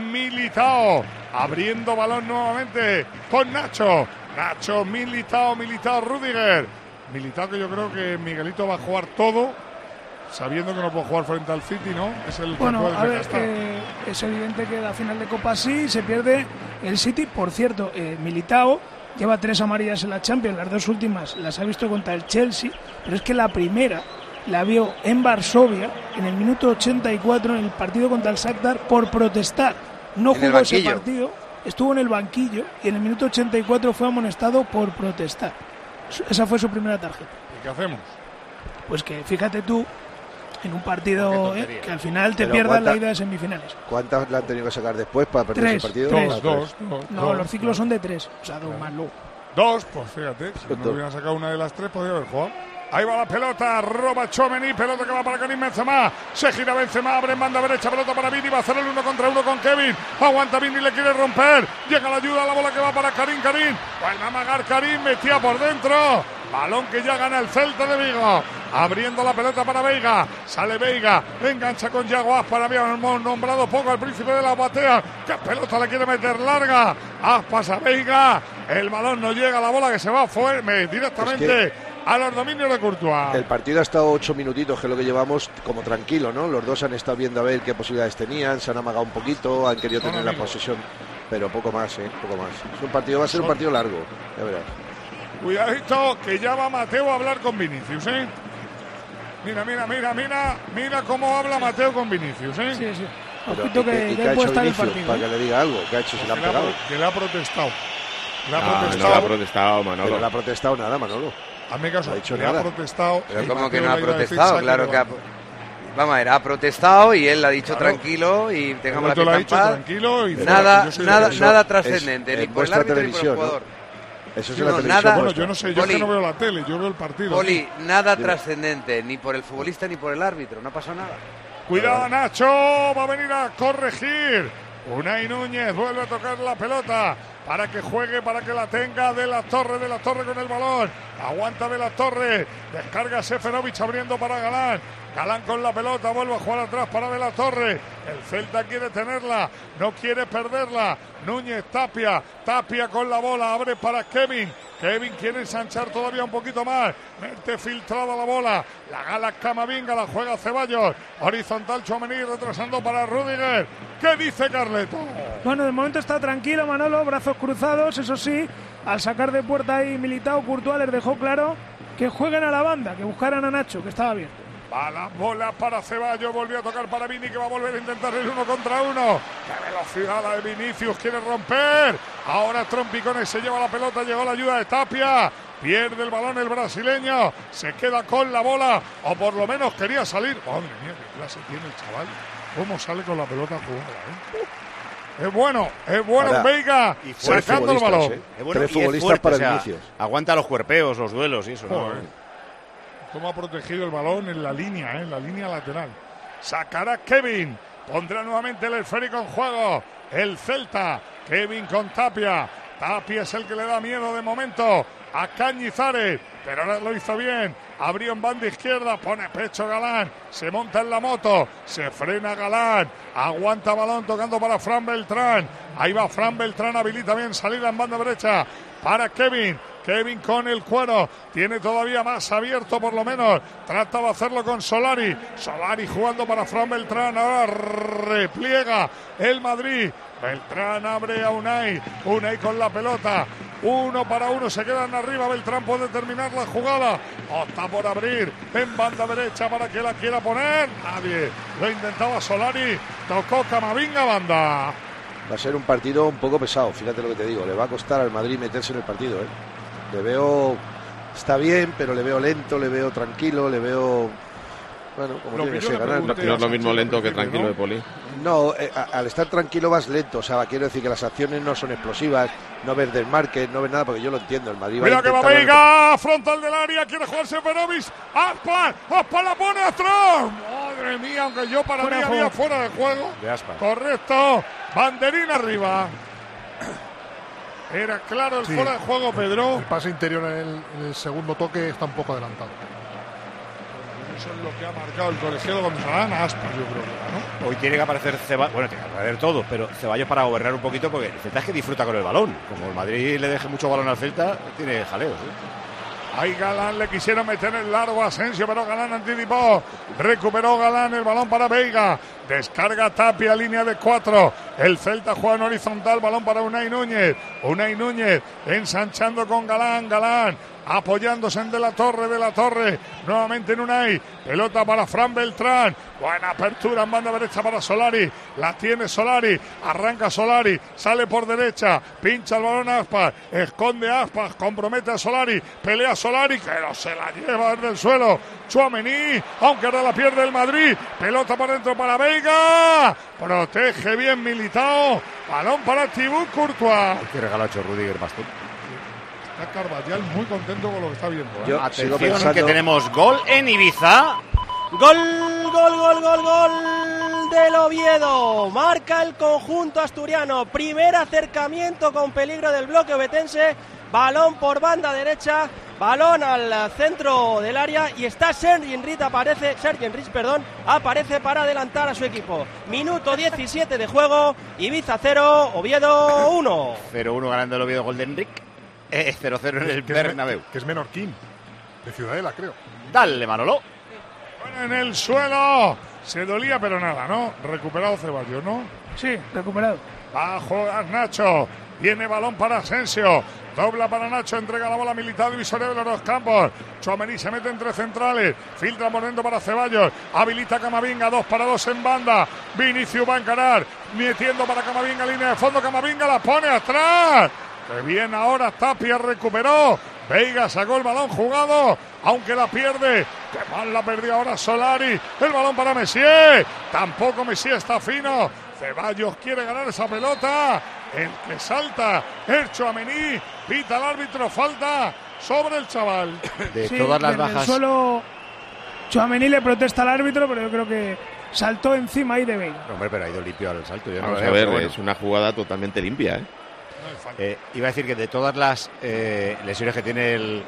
Militao abriendo balón nuevamente con Nacho. Nacho, Militao, Rüdiger. Militao, que yo creo que Miguelito va a jugar todo, sabiendo que no puede jugar frente al City, ¿no? Es el Bueno, campo a del ver, Bienestar. es evidente que la final de Copa sí, se pierde el City. Por cierto, Militao lleva 3 amarillas en la Champions, las 2 últimas las ha visto contra el Chelsea, pero es que la primera la vio en Varsovia en el minuto 84 en el partido contra el Shakhtar por protestar. No En el jugó ese banquillo. partido, estuvo en el banquillo y en el minuto 84 fue amonestado por protestar. Esa fue su primera tarjeta. ¿Y qué hacemos? Pues que fíjate tú, en un partido que al final te Pero pierdas la ¿cuánta- ida de semifinales. ¿Cuántas la han tenido que sacar después para perder ese partido? Dos. No, los ciclos son de 3, o sea, 2 más luego. 2, pues fíjate, si no hubieran sacado una de las 3, podría haber jugado. Ahí va la pelota, roba Tchouaméni, pelota que va para Karim Benzema, se gira Benzema, abre en banda derecha, pelota para Vini, va a hacer el 1 contra 1 con Kevin, aguanta Vini, le quiere romper, llega la ayuda, la bola que va para Karim, vuelve a amagar Karim, metía por dentro, balón que ya gana el Celta de Vigo, abriendo la pelota para Veiga, sale Veiga, engancha con Yago Aspas, habíamos nombrado poco al príncipe de la batea, que pelota le quiere meter larga, Aspas a Veiga, el balón no llega, la bola que se va fuera directamente a los dominios de Courtois. El partido ha estado 8 minutitos, que es lo que llevamos, como tranquilo, ¿no? Los dos han estado viendo a ver qué posibilidades tenían, se han amagado un poquito, han querido tener la posesión, pero poco más, poco más. Es un partido, va a ser un partido largo, ya verás. Cuidadito, que ya va Mateo a hablar con Vinicius, Mira cómo habla Mateo con Vinicius, ¿eh? Sí. Ojito que puede estar el partido. Para que le diga algo, ¿qué ha hecho? Se le han pegado. Que le ha protestado. No le ha protestado, Manolo. No le ha protestado nada, Manolo. Hazme caso, no ha dicho le nada. ha protestado. Pero ¿cómo que no ha protestado? Claro que ha... Vamos a ver, ha protestado y él le ha dicho tranquilo y tengamos la fiesta en paz. Tranquilo y nada trascendente, ni por el árbitro ni por el jugador. Eso es la televisión. Bueno, yo no sé, yo es que no veo la tele, yo veo el partido. Poli, nada trascendente, ni por el futbolista ni por el árbitro, no ha pasado nada. Cuidado, Nacho, va a venir a corregir. Unai Núñez vuelve a tocar la pelota para que juegue, para que la tenga De la Torre con el balón. Aguanta De la Torre, descarga Seferovic abriendo para Galán. Galán con la pelota, vuelve a jugar atrás para De la Torre. El Celta quiere tenerla, no quiere perderla. Núñez, Tapia con la bola, abre para Kevin. Kevin quiere ensanchar todavía un poquito más. Mete filtrada la bola. La gala Camavinga, la juega Ceballos. Horizontal Tchouaméni retrasando para Rüdiger. ¿Qué dice Carleto? Bueno, de momento está tranquilo Manolo, brazos cruzados, eso sí. Al sacar de puerta ahí Militao, Courtois les dejó claro que jueguen a la banda, que buscaran a Nacho, que estaba abierto. Va la bola para Ceballos, volvió a tocar para Vini, que va a volver a intentar el 1 contra 1. ¡Qué velocidad la de Vinicius! Quiere romper. Ahora Trompicones se lleva la pelota, llegó la ayuda de Tapia. Pierde el balón el brasileño. Se queda con la bola, o por lo menos quería salir. Madre mía, qué clase tiene el chaval. ¿Cómo sale con la pelota jugada, Es bueno ahora, Veiga sacando el balón. Es bueno, tres futbolistas para Vinicius. Aguanta los cuerpeos, los duelos y eso. Cómo ha protegido el balón en la línea lateral. Sacará Kevin. Pondrá nuevamente el esférico en juego. El Celta. Kevin con Tapia. Tapia es el que le da miedo de momento a Cañizares. Pero ahora lo hizo bien. Abrió en banda izquierda. Pone pecho Galán. Se monta en la moto. Se frena Galán. Aguanta balón tocando para Fran Beltrán. Ahí va Fran Beltrán. Habilita bien salida en banda derecha para Kevin. Kevin con el cuero, tiene todavía más abierto por lo menos, trataba de hacerlo con Solari jugando para Fran Beltrán, ahora repliega el Madrid, Beltrán abre a Unai con la pelota, 1 para 1, se quedan arriba, Beltrán puede terminar la jugada, opta por abrir en banda derecha para que la quiera poner, nadie, lo intentaba Solari, tocó Camavinga, banda. Va a ser un partido un poco pesado, fíjate lo que te digo, le va a costar al Madrid meterse en el partido, Le veo, está bien, pero le veo lento, le veo tranquilo, le veo, bueno, como tiene que ser ganar. No es lo mismo lento que tranquilo, ¿no? De Poli. No, al estar tranquilo vas lento, o sea, quiero decir que las acciones no son explosivas, no ves desmarques, no ves nada, porque yo lo entiendo, el Madrid va a Mira que va Veiga, frontal del área, quiere jugar Seferovic, Aspas la pone atrás, madre mía, aunque yo para mí había fuera de juego, correcto, banderín arriba. Era claro el fuera de juego, Pedro. El pase interior en el segundo toque está un poco adelantado. Eso es lo que ha marcado el colegiado cuando se dan a Aspas, yo creo que ¿no? Hoy tiene que aparecer Ceballos, bueno, tiene que aparecer todo, pero Ceballos para gobernar un poquito, porque el Celta es que disfruta con el balón. Como el Madrid le deje mucho balón al Celta, tiene jaleos. Ahí Galán le quisieron meter el largo a Asensio, pero Galán anticipó. Recuperó Galán el balón para Veiga. Descarga Tapia, línea de 4. El Celta juega en horizontal, balón para Unai Núñez. Unai Núñez ensanchando con Galán. Galán apoyándose en De la Torre. Nuevamente en Unai. Pelota para Fran Beltrán. Buena apertura en banda derecha para Solari. La tiene Solari. Arranca Solari. Sale por derecha. Pincha el balón a Aspas. Esconde a Aspas. Compromete a Solari. Pelea Solari. Que no se la lleva desde el suelo. Tchouaméni. Aunque ahora la pierde el Madrid. Pelota para dentro para Veiga. Protege bien Militao. Balón para Thibaut Courtois. Hay que regalar a Rüdiger bastón. Está Carvajal muy contento con lo que está viendo. Atención que tenemos gol en Ibiza. Gol del Oviedo. Marca el conjunto asturiano. Primer acercamiento con peligro del bloque ovetense. Balón por banda derecha. Balón al centro del área y está Sergi Enric aparece para adelantar a su equipo. Minuto 17 de juego. Ibiza 0, Oviedo 1. 0-1 ganando el Oviedo, gol de Enric. 0-0 en el Bernabéu. Que es menorquín, de Ciudadela, creo. Dale, Manolo. Bueno, en el suelo. Se dolía, pero nada, ¿no? Recuperado Ceballos, ¿no? Sí, recuperado. Va a jugar Nacho. Viene balón para Asensio. dobla para Nacho, entrega la bola a Militao, divisoria de los dos campos. Tchouaméni se mete entre centrales, filtra por dentro para Ceballos, habilita Camavinga, 2 para 2 en banda. Vinicius va a encarar, metiendo para Camavinga, línea de fondo, Camavinga la pone atrás. Que bien ahora Tapia, recuperó. Veiga sacó el balón jugado, aunque la pierde. Que mal la perdió ahora Solari. El balón para Messier. Tampoco Messier está fino. Ceballos quiere ganar esa pelota. El que salta es Tchouaméni. Pita el árbitro, falta sobre el chaval. De todas las bajas. Solo Tchouaméni le protesta al árbitro, pero yo creo que saltó encima ahí de Veiga. No, hombre, pero ha ido limpio al salto. Yo no Vamos lo a veo, ver, bueno. es una jugada totalmente limpia, Iba a decir que de todas las lesiones que tiene el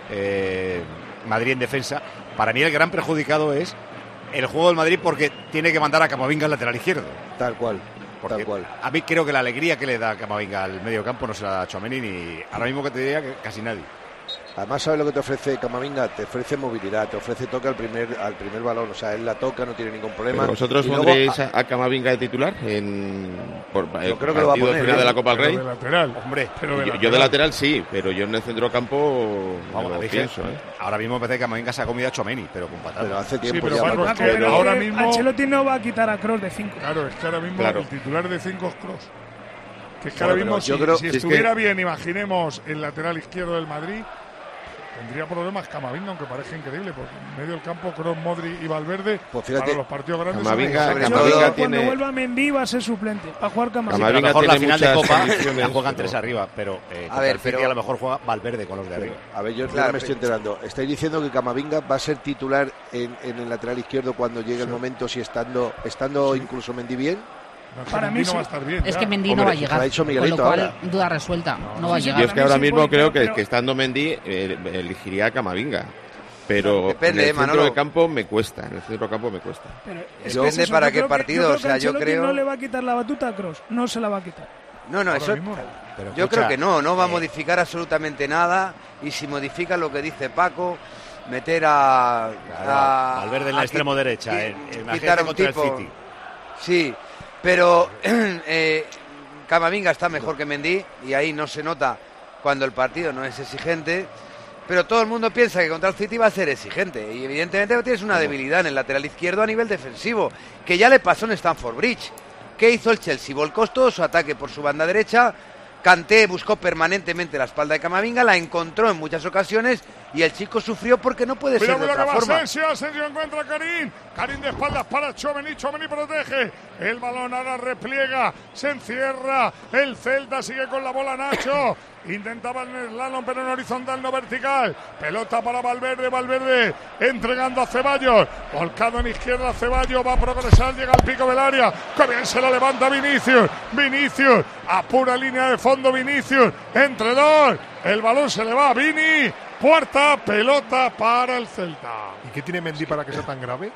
Madrid en defensa, para mí el gran perjudicado es el juego del Madrid, porque tiene que mandar a Camavinga al lateral izquierdo. Tal cual. Porque a mí creo que la alegría que le da Camavinga al medio campo no se la da a Tchouaméni, ni ahora mismo que te diría que casi nadie. Además, ¿sabes lo que te ofrece Camavinga? Te ofrece movilidad, te ofrece toque al primer balón. O sea, él la toca, no tiene ningún problema. ¿Pero vosotros y luego, pondréis a Camavinga de titular por el creo que lo va a partido poner, final de la Copa del Rey? De lateral. Hombre, yo de lateral sí, pero yo en el centrocampo vamos, no lo dije, pienso. Ahora mismo parece que Camavinga se ha comido a Tchouaméni, pero con patadas. Pero hace tiempo pero ya. Paco, Pero pero ahora que mismo. Ancelotti no va a quitar a Kroos de 5. Claro, es que ahora mismo Claro. el titular de 5 es Kroos. Que es que Bueno, ahora mismo, pero yo creo- si es estuviera que- bien, imaginemos el lateral izquierdo del Madrid, tendría problemas Camavinga, aunque parezca increíble, porque en medio del campo Kroos, Modric y Valverde, Pues fíjate, para los partidos grandes. Camavinga- son Sobre Camavinga todo tiene- Cuando vuelva Mendy va a ser suplente para jugar Camavinga. A lo Camavinga mejor la tiene final de muchas Copa condiciones, la juegan pero- 3 arriba, pero contra ver, el City pero- a lo mejor juega Valverde con los de arriba. A ver, yo Claro, no me estoy enterando. ¿Estáis diciendo que Camavinga va a ser titular en el lateral izquierdo cuando llegue el momento, si estando incluso Mendy bien? Para mí no sí. va a estar bien. Es ya. que Mendy Hombre, no va a lo llegar. ha dicho Con Miguelito lo cual, ahora. duda resuelta. No va a sí, sí, llegar. Yo es que ahora sí mismo puede, creo pero- que estando Mendy elegiría a Camavinga. Pero Depende, en el centro Manolo. de campo me cuesta. En el centro de campo me cuesta. Pero Depende eso, para yo qué creo que- partido, yo creo o sea, que yo Ancelotti creo- no le va a quitar la batuta a Kroos. No se la va a quitar. No, Ahora eso. mismo. Pero Yo escucha, creo que no va a modificar absolutamente nada. Y si modifica lo que dice Paco, meter a Valverde en la a extremo qui- derecha, qui- en la quitar gente a un contra tipo. el City. Sí, pero Camavinga está mejor que Mendy y ahí no se nota cuando el partido no es exigente. Pero todo el mundo piensa que contra el City va a ser exigente y evidentemente tienes una debilidad en el lateral izquierdo a nivel defensivo, que ya le pasó en Stamford Bridge. ¿Qué hizo el Chelsea? Volcó todo su ataque por su banda derecha. Kanté buscó permanentemente la espalda de Camavinga, la encontró en muchas ocasiones y el chico sufrió porque no puede ser de Cuidado otra que va forma. Asensio encuentra a Karim. Karim de espaldas para Tchouaméni protege. El balón ahora repliega, se encierra. El Celta sigue con la bola Nacho. Intentaba el slalom, pero en horizontal, no vertical. Pelota para Valverde entregando a Ceballos. Volcado en izquierda, Ceballos va a progresar, llega al pico del área. Que bien se la levanta Vinicius. A pura línea de fondo, Vinicius. Entre dos. El balón se le va a Vini. Puerta, pelota para el Celta. ¿Y qué tiene Mendy para que sea tan grave?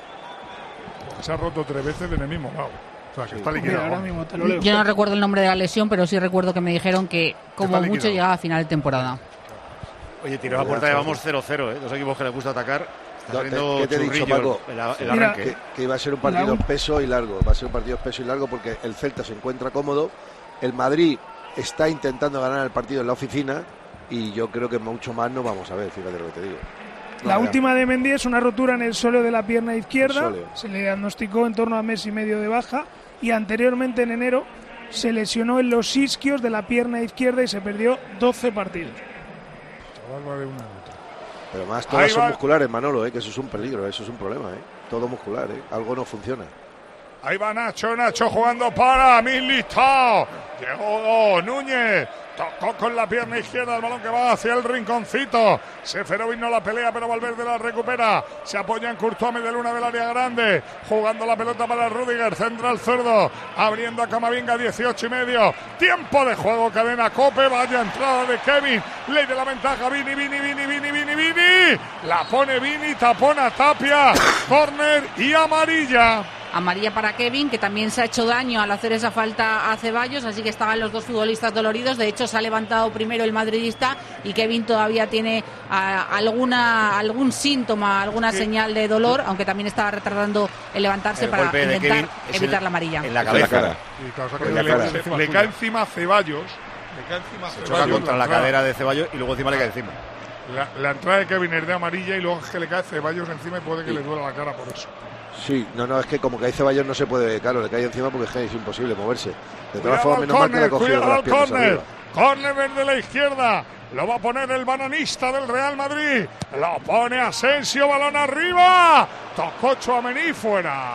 Se ha roto 3 veces en el mismo lado. O sea, que está Mira, liquidado. ahora mismo te lo leo. Yo no recuerdo el nombre de la lesión, pero sí recuerdo que me dijeron que como Está mucho liquidado. llegaba a final de temporada. Oye, tiró a puerta, llevamos 0-0, ¿eh? Dos equipos que les gusta atacar. Está No, saliendo ¿qué te he dicho, churrillo Paco? el Mira, arranque. Que iba a ser un partido peso y largo. Va a ser un partido peso y largo porque el Celta se encuentra cómodo. El Madrid está intentando ganar el partido en la oficina y yo creo que mucho más no vamos a ver, fíjate lo que te digo. La última de Mendy es una rotura en el sóleo de la pierna izquierda. El sóleo. Se le diagnosticó en torno a mes y medio de baja. Y anteriormente, en enero, se lesionó en los isquios de la pierna izquierda y se perdió 12 partidos. Chaval va de una a otra. Pero más Ahí todas son va. musculares, Manolo, que eso es un peligro, eso es un problema, todo muscular, algo no funciona. Ahí va Nacho jugando para Militao. Llegó Núñez. Tocó con la pierna izquierda el balón que va hacia el rinconcito. Seferovic no la pelea, pero Valverde la recupera. Se apoya en Courtois de Luna del área grande. Jugando la pelota para Rüdiger, central zurdo. Abriendo a Camavinga, 18:30. Tiempo de juego, cadena Cope. Vaya entrada de Kevin. Ley de la ventaja. Vini. La pone Vini, tapona Tapia. Córner y amarilla. Amarilla para Kevin, que también se ha hecho daño al hacer esa falta a Ceballos, así que estaban los dos futbolistas doloridos. De hecho, se ha levantado primero el madridista y Kevin todavía tiene algún síntoma, alguna señal de dolor, aunque también estaba retardando el levantarse El para golpe de intentar Kevin es evitar la amarilla. En la cabeza. Y claro, le cae encima a Ceballos Le cae encima a Se choca Ceballos contra la entrada. cadera de Ceballos y luego encima le cae encima. La entrada de Kevin es de amarilla y luego es que le cae Ceballos encima y puede que le duela la cara por eso. Sí, no, es que como cae Ceballos no se puede, claro, le cae encima porque es imposible moverse. De todas Cuidado formas, al menos mal que le ha córner, cogido cuidado las al piernas córner. arriba. Córner desde la izquierda. Lo va a poner el bananista del Real Madrid. Lo pone Asensio, balón arriba. Tocó Tchouaméni fuera.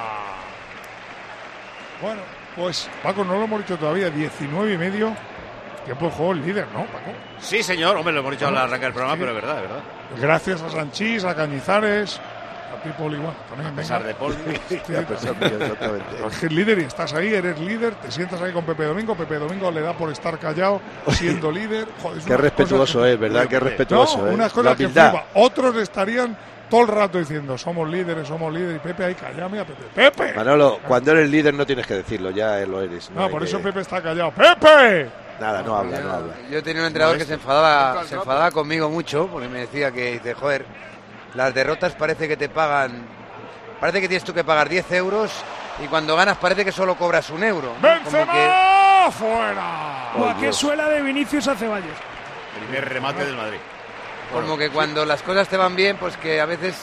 Bueno, pues Paco, no lo hemos dicho todavía. 19:30. Tiempo de juego el líder, ¿no, Paco? Sí, señor. Hombre, lo hemos dicho al arrancar el programa, Sí. pero es verdad, es verdad. Gracias a Sanchís, a Cañizares, a People igual. También, A pesar venga. de Paul. Sí, A pesar de que, exactamente. Porque eres líder y estás ahí, eres líder, te sientas ahí con Pepe Domingo. Pepe Domingo le da por estar callado siendo líder. Joder, Qué respetuoso es, ¿verdad? Qué respetuoso no, es. unas La cosas que humildad. flipa. Otros estarían todo el rato diciendo somos líderes. Y Pepe ahí callado, mira, Pepe. Manolo, cuando eres líder no tienes que decirlo, ya lo eres. No, hay por que- eso Pepe está callado. ¡Pepe! Nada, no habla, no habla. Yo tenía un entrenador que se enfadaba conmigo mucho porque me decía que, dice, joder, las derrotas parece que te pagan, parece que tienes tú que pagar 10 euros y cuando ganas parece que solo cobras 1 euro. ¿no? ¡Benzema! ¡Fuera! Buah, qué suela de Vinicius a Ceballos. Primer remate del Madrid. Como que cuando las cosas te van bien, pues que a veces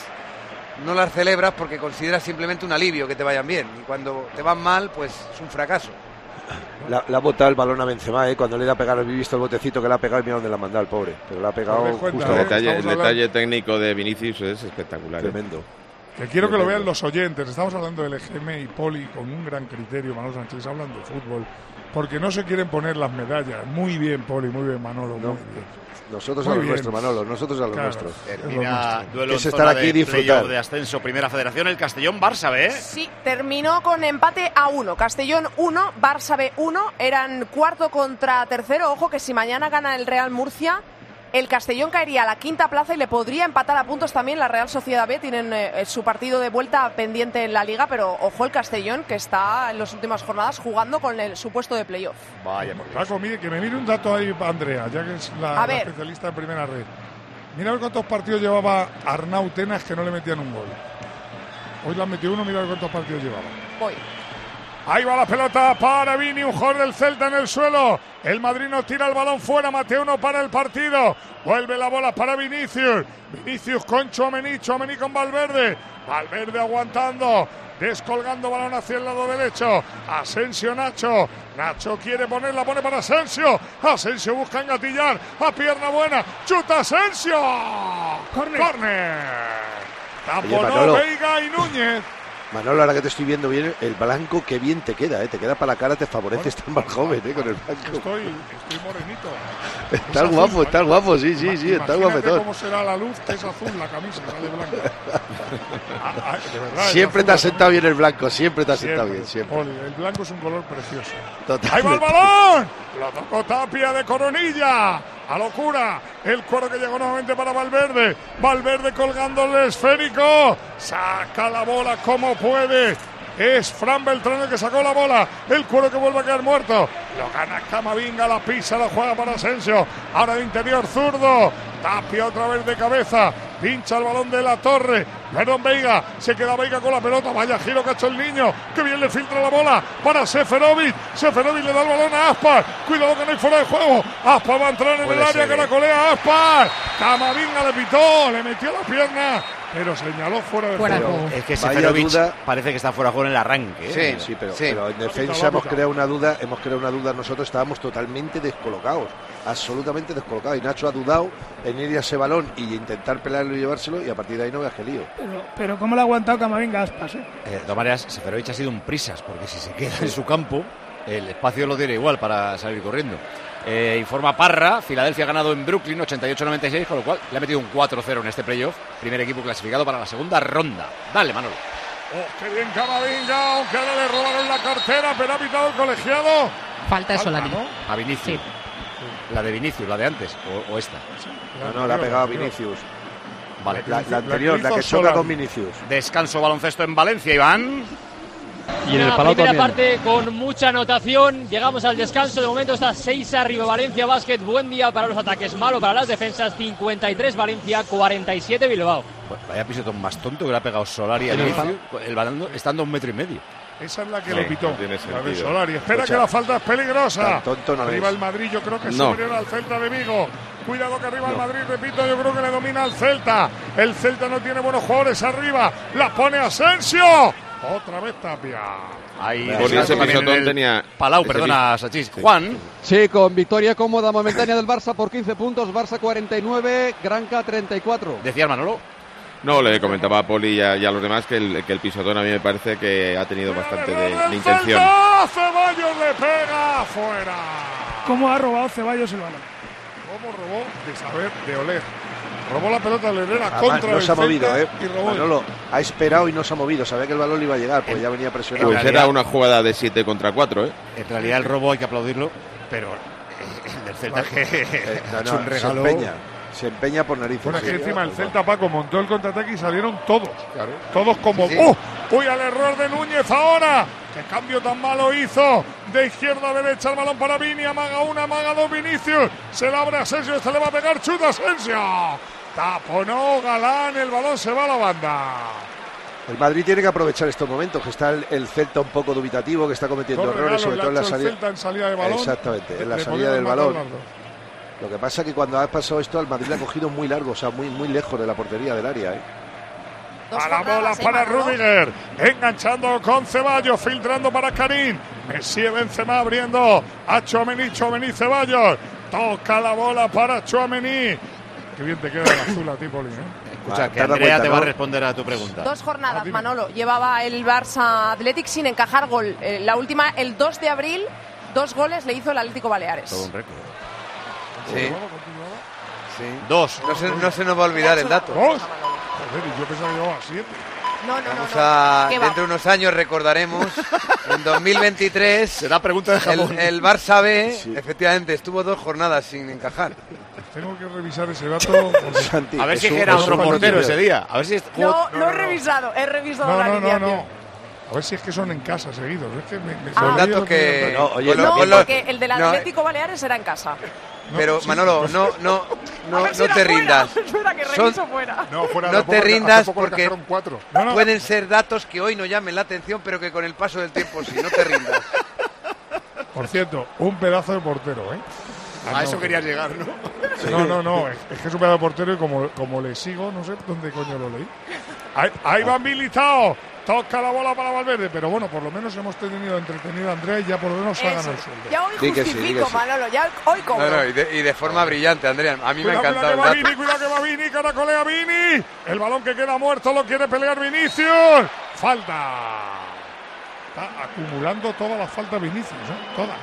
no las celebras porque consideras simplemente un alivio que te vayan bien. Y cuando te van mal, pues es un fracaso. Le ha botado el balón a Benzema, cuando le ha pegado, he visto el botecito que le ha pegado y mira dónde la ha mandado el pobre. Pero le ha pegado Os doy justo cuenta, a El detalle técnico de Vinicius es espectacular. Tremendo. Que quiero que lo vean los oyentes. Estamos hablando del EGM y Poli con un gran criterio. Manolo Sánchez hablando de fútbol. Porque no se quieren poner las medallas. Muy bien, Poli, muy bien, Manolo. Muy bien. Nosotros Muy a lo bien. nuestro, Manolo, nosotros a lo Claro. nuestro. Termina duelo Es en estar zona aquí y de disfrutar. playoff de ascenso, Primera Federación, el Castellón-Barça, ¿ve? Sí, terminó con empate a 1. Castellón 1, Barça B 1. Eran cuarto contra tercero. Ojo que si mañana gana el Real Murcia, el Castellón caería a la quinta plaza y le podría empatar a puntos también la Real Sociedad B. Tienen su partido de vuelta pendiente en la Liga, pero ojo el Castellón, que está en las últimas jornadas jugando con el supuesto de playoff. Vaya, por Dios. Paco, mire, que me mire un dato ahí, Andrea, ya que es la A ver. especialista en primera red. Mira a ver cuántos partidos llevaba Arnau Tenas que no le metían un gol. Hoy le han metido uno, mira a ver cuántos partidos llevaba. Voy. Ahí va la pelota para Vini, un jugador del Celta en el suelo. El Madrid no tira el balón fuera, Mateo no para el partido. Vuelve la bola para Vinicius. Vinicius con Tchouaméni, Tchouaméni con Valverde. Valverde aguantando, descolgando balón hacia el lado derecho. Asensio, Nacho. Nacho quiere ponerla, pone para Asensio. Asensio busca engatillar a pierna buena. Chuta Asensio. Corner. Taponó Manolo. Veiga y Núñez. Manolo, ahora que te estoy viendo bien, el blanco que bien te queda, te queda para la cara, te favorece estar más joven, con el blanco. Estoy morenito. Estás guapo, sí, estás Imagínate guapetón. cómo será la luz, que es azul la camisa, sale blanca. De verdad, Siempre es te azul has sentado bien el blanco, siempre te has sentado bien, siempre. Poli, el blanco es un color precioso. Totalmente. ¡Ahí va el balón! Lo tocó Tapia de Coronilla. ¡A locura! El cuero que llegó nuevamente para Valverde. Valverde colgando el esférico. Saca la bola como puede. Es Fran Beltrán el que sacó la bola. El cuero que vuelve a quedar muerto. Lo gana Camavinga, la pisa, la juega para Asensio. Ahora de interior zurdo. Tapia otra vez de cabeza. Pincha el balón de la Torre. Perdón, Veiga. Se queda Veiga con la pelota. Vaya giro que ha hecho el niño. Que bien le filtra la bola para Seferovic. Seferovic le da el balón a Aspas. Cuidado que no hay fuera de juego. Aspas va a entrar en el área. Que la colea Aspas. Camavinga le pitó. Le metió la pierna. Pero señaló fuera de juego. Es que Vaya Seferovic duda. parece que está fuera de juego en el arranque. ¿eh? Sí, pero en defensa hemos creado una duda, nosotros estábamos totalmente descolocados, absolutamente descolocados, y Nacho ha dudado en ir a ese balón y intentar pelarlo y llevárselo, y a partir de ahí no veas qué lío. Pero ¿cómo le ha aguantado Camavinga a Aspas? De todas maneras, Seferovic ha sido un prisas, porque si se queda en su campo, el espacio lo tiene igual para salir corriendo. Informa Parra, Filadelfia ha ganado en Brooklyn 88-96, con lo cual le ha metido un 4-0 en este playoff. Primer equipo clasificado para la segunda ronda. Dale, Manolo. Oh, qué bien Camavinga, aunque ahora le robaron la cartera, pero ha pitado el colegiado. Falta de Solari. ¿no? A Vinicius. La de Vinicius, la de antes, o esta. No, le ha pegado a Vinicius. Vale. La anterior, la que choca con Vinicius. Descanso baloncesto en Valencia, Iván. Y en el Palau primera parte con mucha anotación. Llegamos al descanso. De momento está 6 arriba Valencia Basket. Buen día para los ataques, malo para las defensas. 53 Valencia, 47 Bilbao. Pues vaya pisotón más tonto que le ha pegado Solari a Vinicius, el balón estando a 1,5 metros. Esa es la que No, le pitó. no tiene La de sentido. Solari. Espera Escucha, que la falta es peligrosa. tan tonto no Arriba es. el Madrid, yo creo que es No. superior al Celta de Vigo. Cuidado que arriba el Madrid, repito, yo creo que le domina al Celta. El Celta no tiene buenos jugadores arriba. La pone Asensio. Otra vez Tapia. Ahí Por ese pisotón tenía... Palau, ese perdona, Sachís. Juan. Sí, con victoria cómoda momentánea del Barça por 15 puntos. Barça 49, Granca 34. Decía Manolo. No, le comentaba a Poli y a los demás que el pisotón a mí me parece que ha tenido bastante de intención. ¡Celta! Ceballos le pega afuera. ¿Cómo ha robado Ceballos el balón? ¿Cómo robó? De saber, de oler. Robó la pelota de Herrera Además, contra no el se ha movido, Celta y robó. Manolo ha esperado y no se ha movido. Sabía que el balón le iba a llegar, pues ya venía presionado. Pues era una jugada de 7 contra 4, ¿eh? En realidad el robo hay que aplaudirlo, pero el del Celta que ha hecho un regalo. Se empeña por narices. Bueno, es que Sí. encima el Celta, Paco, montó el contraataque y salieron todos. Claro. Todos como... Sí. ¡Uy, al error de Núñez ahora! ¡Qué cambio tan malo hizo! De izquierda a derecha el balón para Vini. Amaga una, amaga dos, Vinicius. Se la abre Asensio, este le va a pegar, chuta Asensio. Taponó Galán, el balón se va a la banda. El Madrid tiene que aprovechar estos momentos, que está el Celta un poco dubitativo, que está cometiendo Dos errores, regalos sobre le todo ha en la hecho el salida. Celta en salida de balón. Exactamente, en la Le salida podían del matar balón. las dos. Lo que pasa es que cuando ha pasado esto, al Madrid le ha cogido muy largo, o sea, muy lejos de la portería del área. A la bola para Rüdiger, enganchando con Ceballos, filtrando para Karim. Messi, Benzema abriendo a Tchouaméni, Ceballos. Toca la bola para Tchouaméni. Qué bien te queda el azul a ti, Poli, ¿eh? Escucha, que Andrea te va a responder a tu pregunta. 2 jornadas, Manolo. Llevaba el Barça Athletic sin encajar gol. La última, el 2 de abril, 2 goles le hizo el Atlético Baleares. Todo un récord. Sí. Sí. 2. No se nos va a olvidar el dato. ¿2? Joder, y yo pensaba que llevaba 7. Vamos a, dentro de unos años recordaremos, en 2023, será pregunta de Japón. El Barça B, efectivamente, estuvo 2 jornadas sin encajar. Tengo que revisar ese dato. Santi, a ver si era otro portero ese día. A ver si No, he revisado la alineación. No. A ver si es que son en casa seguidos. Es que me Son datos que... Porque el del Atlético Baleares era en casa. Pero Manolo, no te rindas. Espera, que reviso fuera. No te rindas porque pueden ser datos que hoy no llamen la atención, pero que con el paso del tiempo sí, no te rindas. Por cierto, un pedazo de portero, ¿eh? A eso querías llegar, ¿no? Sí. No, es que es un pedazo de portero y como le sigo, no sé dónde coño lo leí. Ahí va Militao. Toca la bola para Valverde, pero bueno, por lo menos hemos tenido entretenido a Andrea y ya por lo menos ha ganado el sueldo. Ya hoy justifico, Manolo, ya hoy cobro. No, y de forma brillante, Andrea. A mí me ha encantado. Cuidado que va Vini, caracolea Vini. El balón que queda muerto lo quiere pelear Vinicius. Falta. Está acumulando todas las faltas Vinicius, ¿eh? Todas.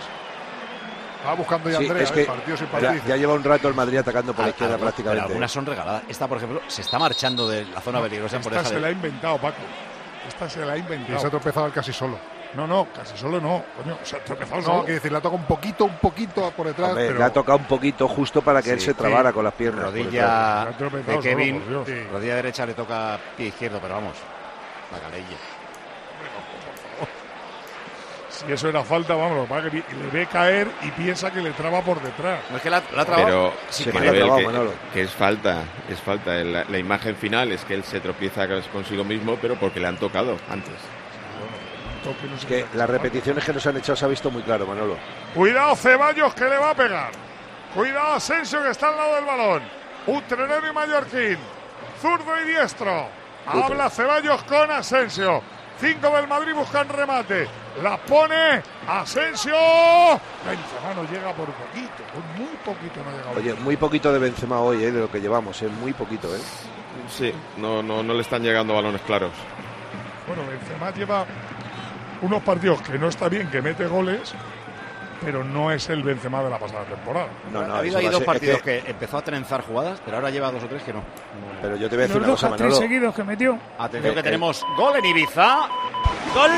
Va buscando ya Andrea, es que partidos sin partidos. ya lleva un rato el Madrid atacando por la izquierda prácticamente. Pero algunas son regaladas. Esta, por ejemplo, se está marchando de la zona peligrosa. Esta se la ha inventado, Paco. Esta se la ha inventado. Y se ha tropezado el casi solo. No, casi solo no. Coño, se ha tropezado solo. No, quiere decir, la toca un poquito por detrás. Hombre, pero... le ha tocado un poquito justo para que él se trabara con las piernas. Rodilla de Kevin, rodilla derecha le toca pie izquierdo, pero vamos, la calella. Si eso era falta, vamos, le ve caer y piensa que le traba por detrás. No es que la traba. Pero que es falta. La imagen final es que él se tropieza consigo mismo, pero porque le han tocado antes. Es que las repeticiones que nos han echado se ha visto muy claro, Manolo. Cuidado Ceballos que le va a pegar. Cuidado Asensio que está al lado del balón. Utrerero y Mallorquín. Zurdo y diestro. Habla Ceballos con Asensio. 5 del Madrid buscan remate. La pone Asensio. Benzema no llega por poquito. Muy poquito no llega. Oye, muy poquito de Benzema hoy, de lo que llevamos. Muy poquito, Sí, no le están llegando balones claros. Bueno, Benzema lleva unos partidos que no está bien, que mete goles, pero no es el Benzema de la pasada temporada. Ha habido ahí 2 partidos que empezó a trenzar jugadas, pero ahora lleva 2 o 3 que no. Pero yo te voy a decir Los una 2 cosa, hat-tricks Manolo. seguidos que metió. Atención que tenemos gol en Ibiza. Gol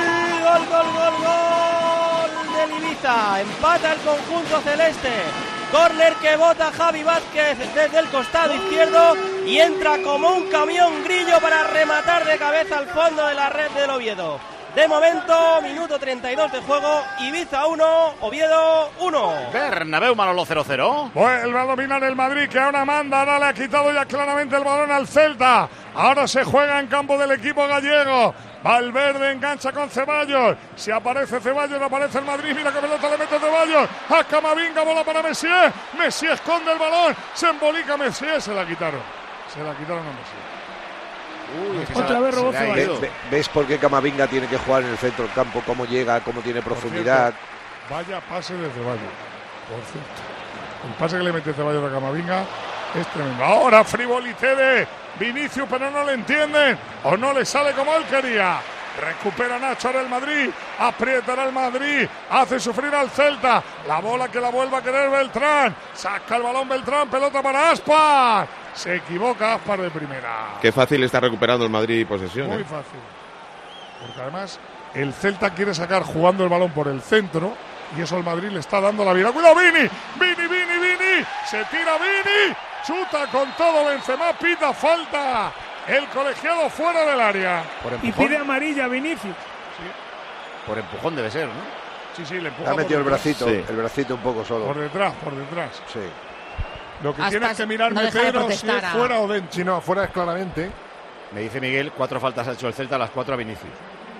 del Ibiza. Empata el conjunto celeste. Córner que bota Javi Vázquez desde el costado izquierdo y entra como un camión grillo para rematar de cabeza al fondo de la red del Oviedo. De momento, minuto 32 de juego, Ibiza 1, Oviedo 1. Bernabéu, Manolo 0-0. Vuelve a dominar el Madrid, que ahora manda, ahora le ha quitado ya claramente el balón al Celta. Ahora se juega en campo del equipo gallego. Valverde engancha con Ceballos. Si aparece Ceballos, aparece el Madrid. Mira qué pelota le mete Ceballos. A Camavinga, bola para Messier. Messier esconde el balón. Se embolica Messier. Se la quitaron a Messier. Otra vez robó Ceballos. ¿Ves por qué Camavinga tiene que jugar en el centro del campo? ¿Cómo llega? ¿Cómo tiene profundidad? Vaya pase de Ceballos, por cierto. El pase que le mete Ceballos a Camavinga es tremendo. Ahora frivolité de Vinicius, pero no le entienden o no le sale como él quería. Recupera Nacho ahora el Madrid, aprietará el Madrid, hace sufrir al Celta. La bola que la vuelva a querer Beltrán. Saca el balón Beltrán, pelota para Aspas. Se equivoca Aspas de primera. Qué fácil está recuperando el Madrid posesión. Muy fácil. Porque además el Celta quiere sacar jugando el balón por el centro y eso el Madrid le está dando la vida. ¡Cuidado, Vini! ¡Vini! Se tira Vini. Chuta con todo Benzema, pita falta. El colegiado fuera del área. Y pide amarilla a Vinicius. Sí. Por empujón debe ser, ¿no? Sí, le empuja. Ha metido el bracito un poco solo. Por detrás. Sí. Lo que tienes que mirarme, no Pedro, si es fuera o dentro. Si no, fuera es claramente. Me dice Miguel, 4 faltas ha hecho el Celta, las 4 a Vinicius.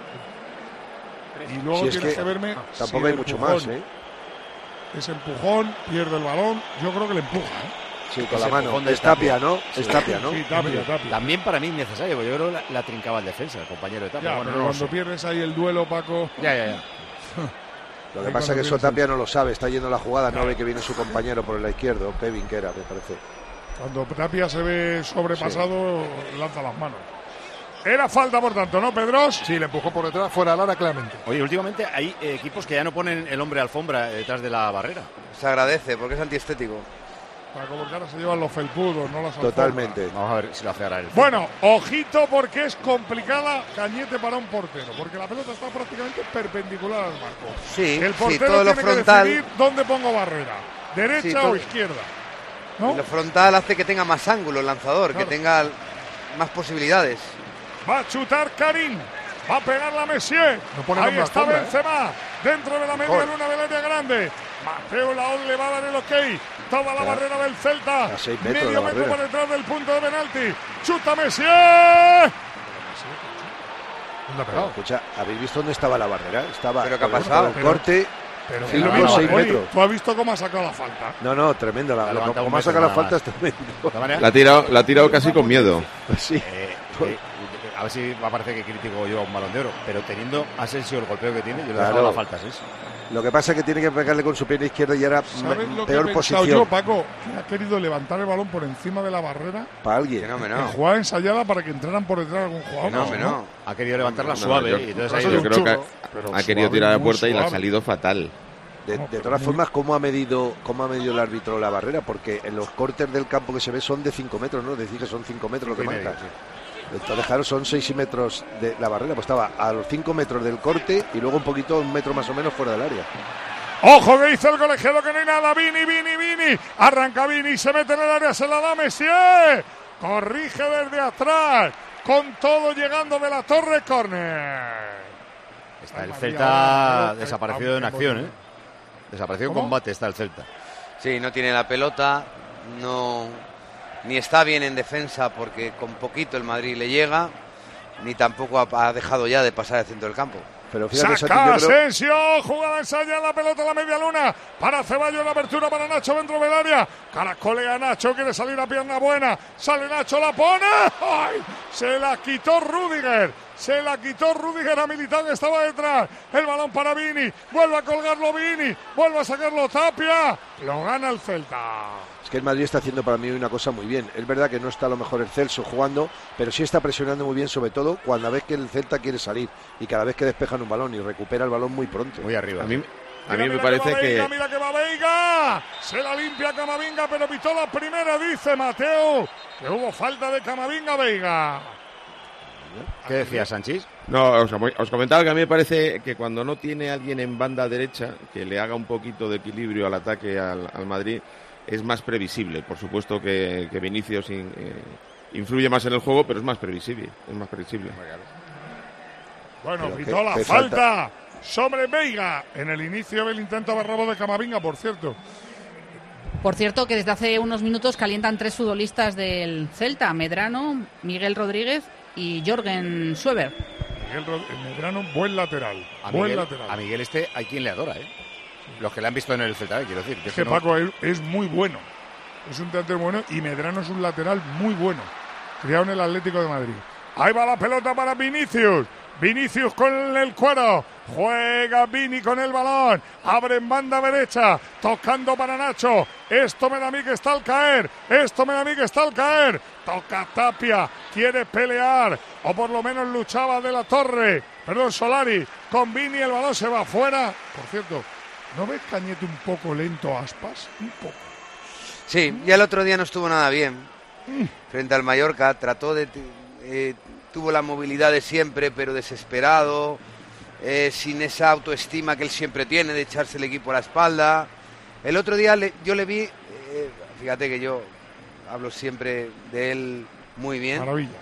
Y luego tienes que verme. Tampoco hay mucho más, ¿eh? Ese empujón, pierde el balón. Yo creo que le empuja, ¿eh? Sí, con la mano. Es Tapia, ¿no? Es Tapia, ¿no? Sí, Tapia. También para mí innecesario, porque yo creo que la trincaba el defensa, el compañero de Tapia. Ya, bueno, pero cuando pierdes ahí el duelo, Paco. Ya. Lo que pasa es que eso Tapia no lo sabe, está yendo la jugada, no ve que viene su compañero por el izquierdo, Kevin, que era, me parece. Cuando Tapia se ve sobrepasado, lanza las manos. Era falta, por tanto, ¿no, Pedros? Sí, le empujó por detrás, fuera del área claramente. Oye, últimamente hay equipos que ya no ponen el hombre alfombra detrás de la barrera. Se agradece, porque es antiestético. Paco, porque ahora se llevan los felpudos, no las alfombras. Totalmente. Vamos a ver si lo hace ahora él. Bueno, ojito porque es complicada Cañete para un portero, porque la pelota está prácticamente perpendicular al marco. Sí, el portero todo lo tiene frontal. que decidir dónde pongo barrera, derecha o izquierda. ¿No? Lo frontal hace que tenga más ángulo el lanzador, claro, que tenga más posibilidades. Va a chutar Karim, va a pegar la Messier. Ahí está Benzema, dentro de la media luna del área grande. Mateo Laoz le va a dar el ok. Toda la barrera del Celta. A 6 metros medio la metro barrera. por detrás del punto de penalti. Chuta Messier. Escucha, ¿habéis visto dónde estaba la barrera? Estaba. ¿Pero qué ha pasado? El corte. Pero 6 metros. ¿Tú has visto cómo ha sacado la falta? No, tremendo. Como ha sacado la falta es tremendo. La ha tirado casi con miedo. Sí. A ver si va a parecer que crítico lleva un balón de oro, pero teniendo Asensio el golpeo que tiene, yo le he Claro. dejado la falta, ¿sí? Lo que pasa es que tiene que pegarle con su pierna izquierda y era ¿Sabes lo que peor he pensado posición. yo, Paco? Que ha querido levantar el balón por encima de la barrera. Para alguien. En jugada ensayada para que entraran por detrás algún jugador. No. Ha querido levantarla suave. Yo, y entonces yo creo que ha querido tirar a la puerta y le ha suave. salido fatal. De todas formas, ¿cómo ha medido el árbitro la barrera? Porque en los cortes del campo que se ve son de 5 metros, ¿no? Es decir, que son 5 metros lo que marca. Entonces, claro, son 6 metros de la barrera. Pues estaba a los 5 metros del corte y luego un poquito, 1 metro más o menos fuera del área. Ojo que hizo el colegiado, que no hay nada. Vini. Arranca Vini, se mete en el área, se la da Messier. Corrige desde atrás. Con todo llegando de la torre, córner. Está el Celta desaparecido en acción, ¿eh? Desaparecido en combate está el Celta. Sí, no tiene la pelota, ni está bien en defensa porque con poquito el Madrid le llega, ni tampoco ha dejado ya de pasar el centro del campo. Pero fíjate, Saca Asensio, jugada ensayada, la pelota a la media luna para Ceballos, la apertura para Nacho dentro del área. Caracolea Nacho, quiere salir a pierna buena, sale Nacho, la pone. ¡Ay! Se la quitó Rüdiger a Militao, que estaba detrás. El balón para Vini, vuelve a colgarlo Vini, vuelve a sacarlo Tapia, lo gana el Celta. Es que el Madrid está haciendo para mí una cosa muy bien. Es verdad que no está a lo mejor el Celso jugando, pero sí está presionando muy bien, sobre todo cuando ves que el Celta quiere salir y cada vez que despejan un balón y recupera el balón muy pronto. Muy arriba. A mí me parece que... Mira que va Veiga, se la limpia Camavinga, pero pitó la primera, dice Mateo, que hubo falta de Camavinga-Veiga. ¿Qué decía Sánchez? No, os comentaba que a mí me parece que cuando no tiene alguien en banda derecha que le haga un poquito de equilibrio al ataque al Madrid, es más previsible. Por supuesto que Vinicius influye más en el juego, pero es más previsible. Bueno, pitó la falta sobre Veiga en el inicio del intento barrobo de Camavinga, por cierto. Por cierto, que desde hace unos minutos calientan 3 futbolistas del Celta: Medrano, Miguel Rodríguez y Jorgen Schweber. Medrano, buen lateral. A Miguel hay quien le adora, ¿eh? Los que le han visto en el Celta, quiero decir. Es que Paco es muy bueno. Es un delantero bueno y Medrano es un lateral muy bueno. Criado en el Atlético de Madrid. Ahí va la pelota para Vinicius. Vinicius con el cuero. Juega Vini con el balón. Abre en banda derecha. Tocando para Nacho. Esto me da a mí que está al caer. Toca Tapia. Quiere pelear. O por lo menos luchaba de la Torre. Perdón, Solari. Con Vini el balón se va afuera. Por cierto, ¿no ves Cañete un poco lento a Aspas? Un poco. Sí, ya el otro día no estuvo nada bien. Frente al Mallorca. Tuvo la movilidad de siempre, pero desesperado, sin esa autoestima que él siempre tiene de echarse el equipo a la espalda. El otro día yo le vi, fíjate que yo hablo siempre de él muy bien. Maravilla.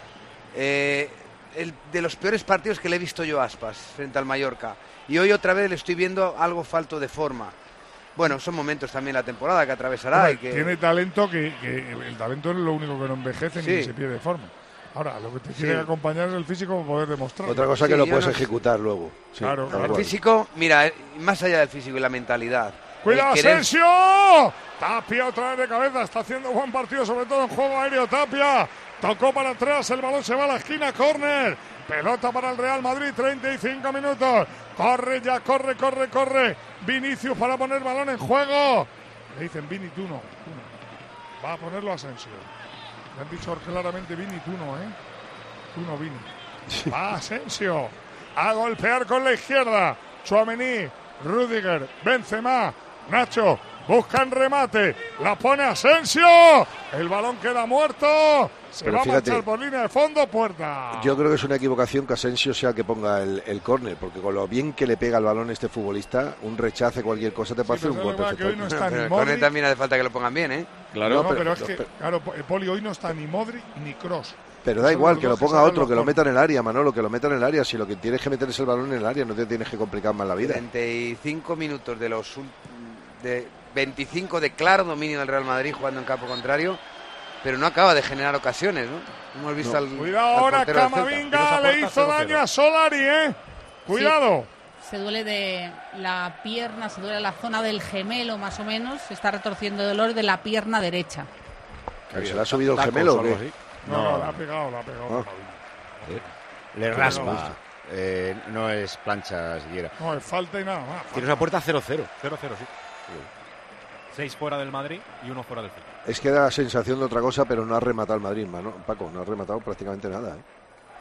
De los peores partidos que le he visto yo a Aspas frente al Mallorca. Y hoy otra vez le estoy viendo algo falto de forma. Bueno, son momentos también la temporada que atravesará. Bueno, y que... Tiene talento, que el talento es lo único que no envejece ni que se pierde forma. Ahora, lo que te tiene que acompañar es el físico para poder demostrarlo. Otra cosa que lo puedes ejecutar luego. Sí, claro. El físico, mira, más allá del físico y la mentalidad. ¡Cuidado, Asensio! Tapia otra vez de cabeza, está haciendo buen partido, sobre todo en juego aéreo. Tapia tocó para atrás, el balón se va a la esquina, córner. Pelota para el Real Madrid, 35 minutos. Corre ya, corre. Vinicius para poner balón en juego. Le dicen Vini, tú no. Va a ponerlo Asensio. Le han dicho claramente Vini, tú no, ¿eh? Tú no, Vini. Va Asensio a golpear con la izquierda. Tchouaméni, Rüdiger, Benzema, Nacho, buscan remate. La pone Asensio. El balón queda muerto. Se va a marchar por línea de fondo, puerta. Yo creo que es una equivocación que Asensio sea el que ponga el córner, porque con lo bien que le pega el balón a este futbolista, un rechace, cualquier cosa te puede hacer un gol perfecto. Hoy no está pero el córner también hace falta que lo pongan bien, ¿eh? Claro, no, pero es que, claro, Poli, hoy no está ni Modric ni Kroos. Pero da igual, que lo ponga otro, que lo meta en el área, Manolo, que lo meta en el área. Si lo que tienes que meter es el balón en el área, no te tienes que complicar más la vida. 35 minutos de 25 de claro dominio del Real Madrid jugando en campo contrario, pero no acaba de generar ocasiones, ¿no? Hemos visto al cuidado ahora, Camavinga le hizo daño a Solari, ¿eh? Cuidado. Sí. Se duele de la pierna, se duele la zona del gemelo más o menos, se está retorciendo de dolor de la pierna derecha. ¿Se le ha subido el gemelo o qué? No, la ha pegado. Le raspa. No es plancha siquiera. No, es falta y nada más. Tiene una puerta 0-0. 0-0, sí. 6 fuera del Madrid y 1 fuera del Celta. Es que da la sensación de otra cosa, pero no ha rematado el Madrid, ¿no? Paco, no ha rematado prácticamente nada, ¿eh?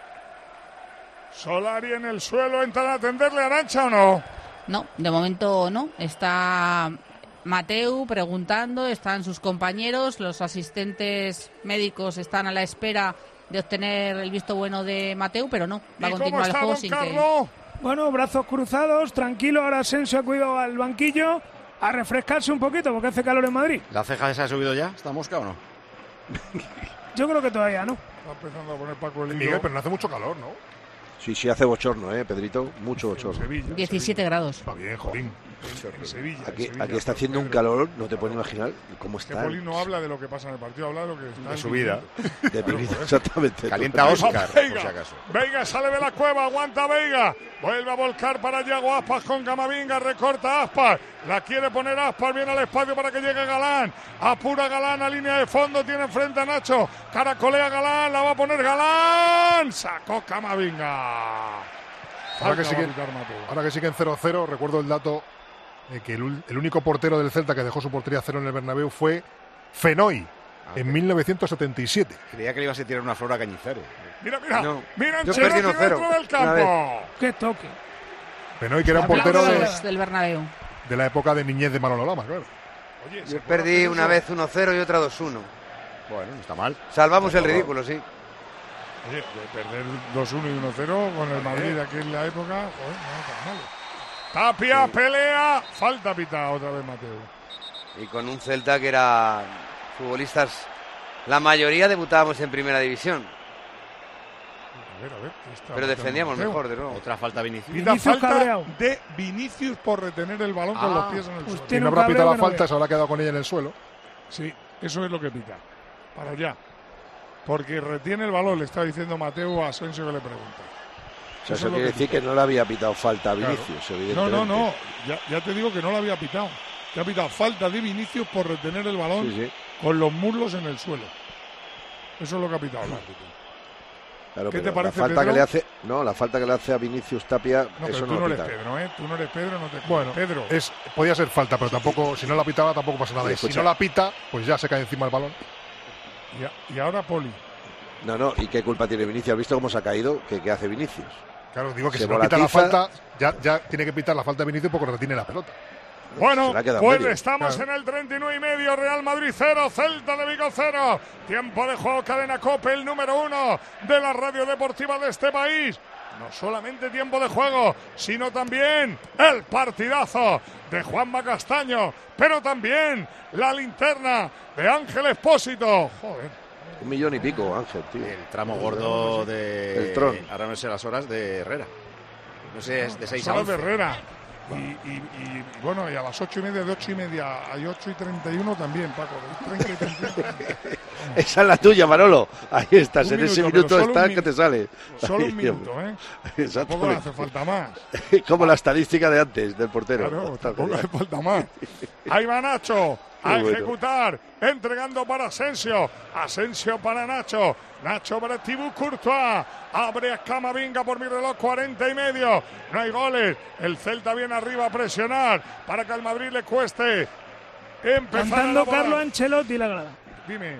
Solari en el suelo, ¿entran a atenderle a Arantxa o no? No, de momento no. Está Mateu preguntando, están sus compañeros, los asistentes médicos están a la espera de obtener el visto bueno de Mateu, pero no, va a continuar el juego sin que... Bueno, brazos cruzados, tranquilo, ahora Asensio ha cuidado al banquillo a refrescarse un poquito porque hace calor en Madrid. ¿La ceja se ha subido ya? ¿Está mosca o no? Yo creo que todavía no. Está empezando a poner Paco el Miguel, pero no hace mucho calor, ¿no? Sí, hace bochorno, Pedrito, mucho bochorno. Sevilla, 17 grados. Está bien, Jolín. En Sevilla. Aquí está haciendo un calor, no te puedes imaginar cómo está. Jolín no habla de lo que pasa en el partido, habla de lo que está de su vida. De mi vida, exactamente. Calienta a Óscar, por si acaso. Veiga sale de la cueva, aguanta Veiga. Vuelve a volcar para Yago Aspas con Camavinga, recorta Aspas. La quiere poner Aspas, viene al espacio para que llegue Galán. Apura Galán a línea de fondo, tiene enfrente a Nacho. Caracolea Galán, la va a poner Galán. Sacó Camavinga. Ahora que siguen 0-0, recuerdo el dato de que el único portero del Celta que dejó su portería 0 en el Bernabéu fue Fenoy en 1977. Creía que le ibas a tirar una flor a Cañizares. Mira, no. Mira Ancelotti dentro del campo. ¡Qué toque! Fenoy, que era un portero del Bernabéu. De la época de niñez de Manolo Lama, claro. Oye, yo perdí una vez 1-0 y otra 2-1. Bueno, no está mal. Salvamos el ridículo, sí. Oye, perder 2-1 y 1-0 con el Madrid de aquella época, joder, no tan malo. Tapia, pelea, falta pita otra vez Mateu. Y con un Celta que era futbolistas, la mayoría debutábamos en primera división. A ver, pero defendíamos mejor de nuevo. Otra falta Vinicius. Pita falta de Vinicius por retener el balón con los pies en el suelo. Y no habrá pitado la falta, se habrá quedado con ella en el suelo. Sí, eso es lo que pita. Para allá. Porque retiene el balón, le está diciendo Mateo a Asensio que le pregunta. O sea, eso quiere decir que no le había pitado falta a Vinicius, evidentemente. No. Ya te digo que no le había pitado. Que ha pitado falta de Vinicius por retener el balón con los muslos en el suelo. Eso es lo que ha pitado el árbitro. Claro, ¿Qué te parece, la falta Pedro? que le hace, la falta que le hace a Vinicius Tapia, eso tú no no lo eres pita. Pedro, ¿eh? Tú no eres Pedro, no te... Bueno, Pedro. Podía ser falta, pero tampoco, si no la pitaba tampoco pasa nada. Y si no la pita, pues ya se cae encima el balón. Y ahora Poli. No, ¿y qué culpa tiene Vinicius? ¿Has visto cómo se ha caído? ¿Qué hace Vinicius? Claro, digo que Se si no pita la volatiza. falta, ya tiene que pitar la falta de Vinicius porque retiene la pelota. Bueno, Se la ha quedado pues medio. estamos Claro. en el 39,5, Real Madrid 0, Celta de Vigo 0. Tiempo de juego, cadena COPE, el número 1 de la radio deportiva de este país. No solamente tiempo de juego, sino también el partidazo de Juanma Castaño, pero también la linterna de Ángel Expósito. Joder. 1 millón y pico, Ángel, tío. El tramo gordo de... El Tron. Ahora no sé las horas de Herrera. No sé, es de 6 a Salas 11. de Herrera. Y bueno, y a las 8:30, de 8:30 a 8:31 también, Paco. De 30 y 31. Esa es la tuya, Manolo. Ahí estás, en ese pero minuto solo está un que te sale. Solo un Ahí, minuto, ¿eh? Tampoco le Exactamente. hace falta más. Como la estadística de antes, del portero. Claro, tampoco le hace falta más. Ahí va Nacho a Qué bueno. ejecutar, entregando para Asensio. Asensio para Nacho. Nacho para Thibaut Courtois. Abre a Camavinga por mi reloj, 40:30. No hay goles. El Celta viene arriba a presionar para que al Madrid le cueste empezar a Cantando elaborar. Carlo Ancelotti la grada. Dime.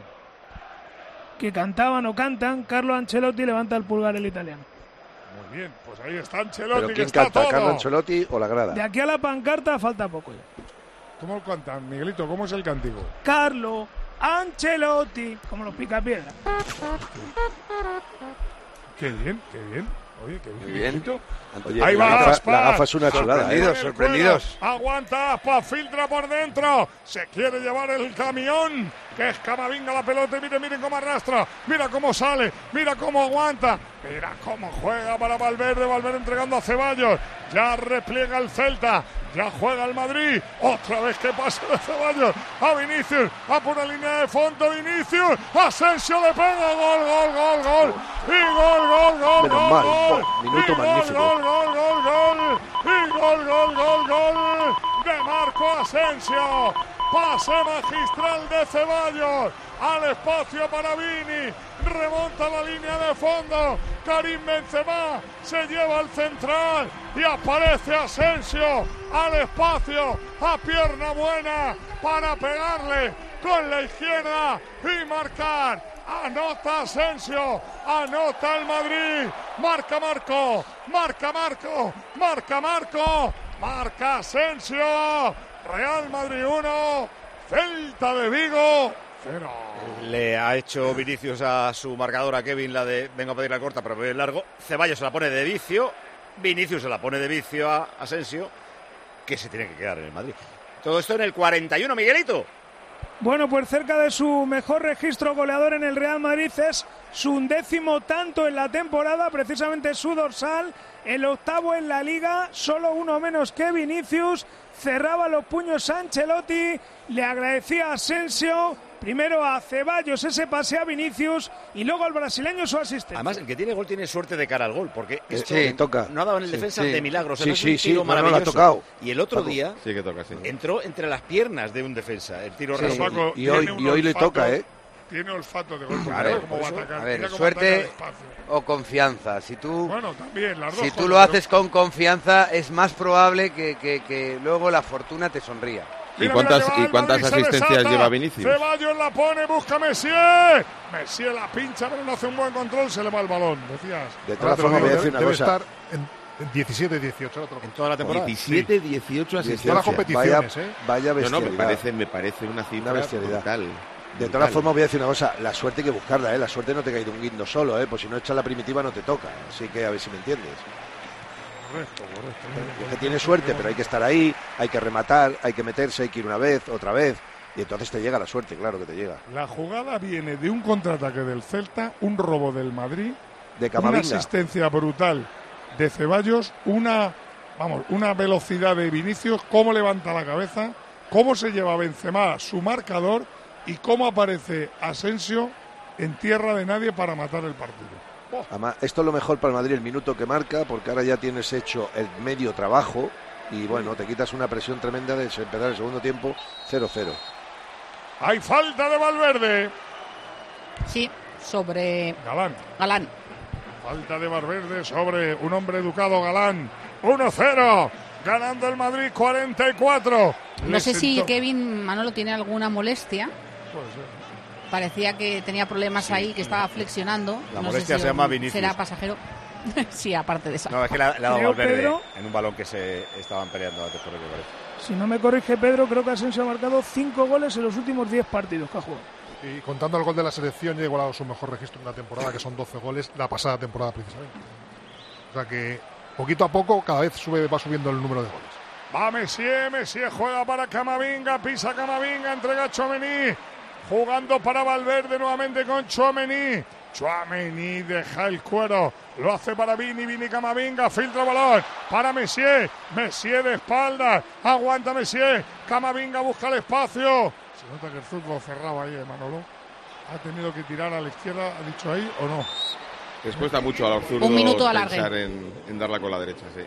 Que cantaban o cantan, Carlo Ancelotti levanta el pulgar el italiano. Muy bien, pues ahí está Ancelotti, ¿Pero que quién está canta? todo. ¿Carlo Ancelotti o la grada? De aquí a la pancarta falta poco ya. ¿Cómo cantan, Miguelito? ¿Cómo es el cántico? Carlo Ancelotti, como los picapiedras. Qué bien, qué bien. Oye, qué bien. Muy bien. Miguelito. Oye, Ahí va Aspas. la gafa es una chulada, ¿eh? Sorprendidos. Aguanta Aspas, filtra por dentro. Se quiere llevar el camión. Que es Camavinga la pelota. Y miren cómo arrastra. Mira cómo sale. Mira cómo aguanta. Mira cómo juega para Valverde. Valverde entregando a Ceballos. Ya repliega el Celta. Ya juega el Madrid. Otra vez que pasa de Ceballos. A Vinicius. A por la línea de fondo. Vinicius. Asensio le pega. Gol, gol, gol, gol. Y gol, gol, gol, Menos gol, mal. gol. Minuto Y gol, magnífico. gol, gol, gol, gol. Y gol, gol, gol, gol. De Marco Asensio. Pase magistral de Ceballos. Al espacio para Vini. Remonta la línea de fondo. Karim Benzema se lleva al central. Y aparece Asensio al espacio. A pierna buena para pegarle con la izquierda y marcar. Anota Asensio, anota el Madrid, marca Marco, marca Marco, marca Marco, marca Asensio, Real Madrid 1, Celta de Vigo 0. Le ha hecho Vinicius a su marcador a Kevin la de vengo a pedir la corta pero voy largo. Ceballos se la pone de vicio, Vinicius se la pone de vicio a Asensio, que se tiene que quedar en el Madrid. Todo esto en el 41, Miguelito. Bueno, pues cerca de su mejor registro goleador en el Real Madrid, es su 11º tanto en la temporada, precisamente su dorsal, el 8º en la Liga, solo uno menos que Vinicius. Cerraba los puños a Ancelotti, le agradecía a Asensio, primero a Ceballos ese pase a Vinicius y luego al brasileño su asistencia. Además, el que tiene gol tiene suerte de cara al gol, porque esto Sí, toca. no ha dado en el Sí, defensa sí. de milagros. Sí, Es sí, un sí, tiro no, no, lo ha maravilloso. tocado. Y el otro Paco. día Sí que toca, sí. entró entre las piernas de un defensa. El tiro Sí, raso. y hoy le toca, ¿eh? Tiene olfato de gol. Claro, Mira cómo va a atacar. A ver, mira cómo ataca suerte despacio. o confianza. Si tú, Bueno, también las dos si tú cosas, lo pero- haces con confianza, es más probable que luego la fortuna te sonría. ¿Y cuántas asistencias lleva Vinicius? Ceballos la pone, busca Messi. Messi la pincha, pero no hace un buen control, se le va el balón. Decías. De todas formas, voy a decir una Debe cosa. estar en 17, 18. En toda la temporada. 17, 18 asistencias. Todas las competiciones, Vaya No, bestialidad. me parece una cifra bestialidad. brutal. De todas formas, voy a decir una cosa. La suerte hay que buscarla, ¿eh? La suerte no te cae de un guindo solo, Pues si no echas la primitiva no te toca. Así que a ver si me entiendes. Correcto. Es que tiene suerte, pero hay que estar ahí, hay que rematar, hay que meterse, hay que ir una vez, otra vez. Y entonces te llega la suerte, claro que te llega. La jugada viene de un contraataque del Celta, un robo del Madrid, De una Camavinga. asistencia brutal de Ceballos, una velocidad de Vinicius, cómo levanta la cabeza, cómo se lleva Benzema su marcador y cómo aparece Asensio en tierra de nadie para matar el partido. Además, esto es lo mejor para el Madrid, el minuto que marca, porque ahora ya tienes hecho el medio trabajo y bueno, te quitas una presión tremenda de empezar el segundo tiempo 0-0. Hay falta de Valverde. Sí, sobre Galán. Falta de Valverde sobre un hombre educado, Galán. 1-0. Ganando el Madrid 44. No sé si Kevin Manolo tiene alguna molestia. Puede ser. Parecía que tenía problemas ahí, que estaba flexionando. La no molestia sé si se llama Vinicius. ¿Será pasajero? Sí, aparte de eso. No, es que le ha dado Valverde Pedro, en un balón que se estaban peleando antes, por lo que parece. Si no me corrige Pedro, creo que Asensio ha marcado 5 goles en los últimos 10 partidos que ha jugado. Y contando el gol de la selección, ya ha igualado su mejor registro en una temporada, que son 12 goles, la pasada temporada precisamente. O sea que poquito a poco cada vez va subiendo el número de goles. Va Messier juega para Camavinga, pisa Camavinga, entrega a Tchouaméni, jugando para Valverde nuevamente con Tchouaméni. Tchouaméni deja el cuero, lo hace para Vini Camavinga, filtra balón para Messier de espaldas, aguanta Messier, Camavinga busca el espacio. Se nota que el fútbol cerrado ahí, Manolo. Ha tenido que tirar a la izquierda, ha dicho ahí o no. Les cuesta mucho a los zurdos pensar en darla con la derecha, sí.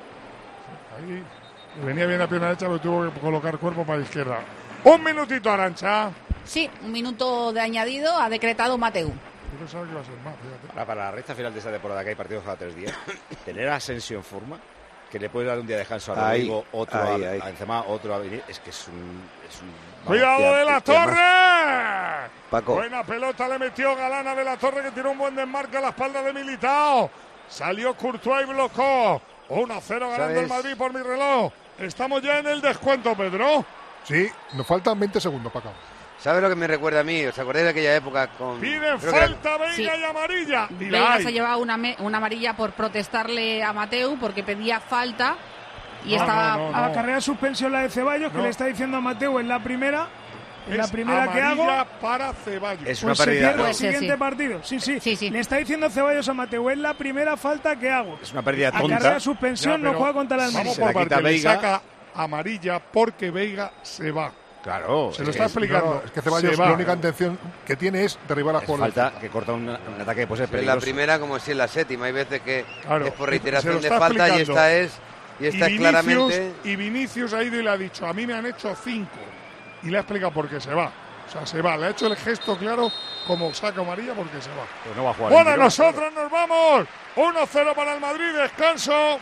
Ahí venía bien la pierna derecha, pero tuvo que colocar cuerpo para la izquierda. Un minutito, Arantxa. Sí, un minuto de añadido ha decretado Mateu. Yo pensaba que iba a ser más, fíjate. Para la recta final de esta temporada, que hay partidos cada 3 días, tener a Asensio en forma, que le puede dar un día de descanso a Rodrigo, otro a Benzema, otro a Vinicius, es que es un ¡cuidado de la Torre! Paco. Buena pelota le metió Galán de la Torre, que tiró un buen desmarque a la espalda de Militao. Salió Courtois y blocó. 1-0 ganando el Madrid por mi reloj. Estamos ya en el descuento, Pedro. Sí, nos faltan 20 segundos, Paco. ¿Sabes lo que me recuerda a mí? ¿Os acordáis de aquella época con... Piden falta, Veiga y amarilla. Veiga se llevaba una amarilla por protestarle a Mateu porque pedía falta y estaba... A la carrera de suspensión la de Ceballos, que le está diciendo a Mateu en la primera... En la primera que hago para Ceballos. Es una pues pérdida. Se pierde el siguiente partido. Sí. Le está diciendo Ceballos a Mateu, es la primera falta que hago. Es una pérdida tonta. A carrera de suspensión no juega contra el Almería. Vamos por parte, le saca amarilla porque Veiga se va. Claro. Se lo está explicando. No, es que Ceballos la única intención que tiene es derribar a jugadores. Falta que corta un ataque que puede ser peligroso. En la primera como si en la séptima. Hay veces que es por reiteración de falta explicando. y esta es claramente... Y Vinicius ha ido y le ha dicho, a mí me han hecho 5. Y le ha explicado por qué se va. O sea, se va. Le ha hecho el gesto claro como saca amarilla porque se va. Pues no va a jugar. Bueno, nosotros nos vamos. 1-0 para el Madrid. Descanso.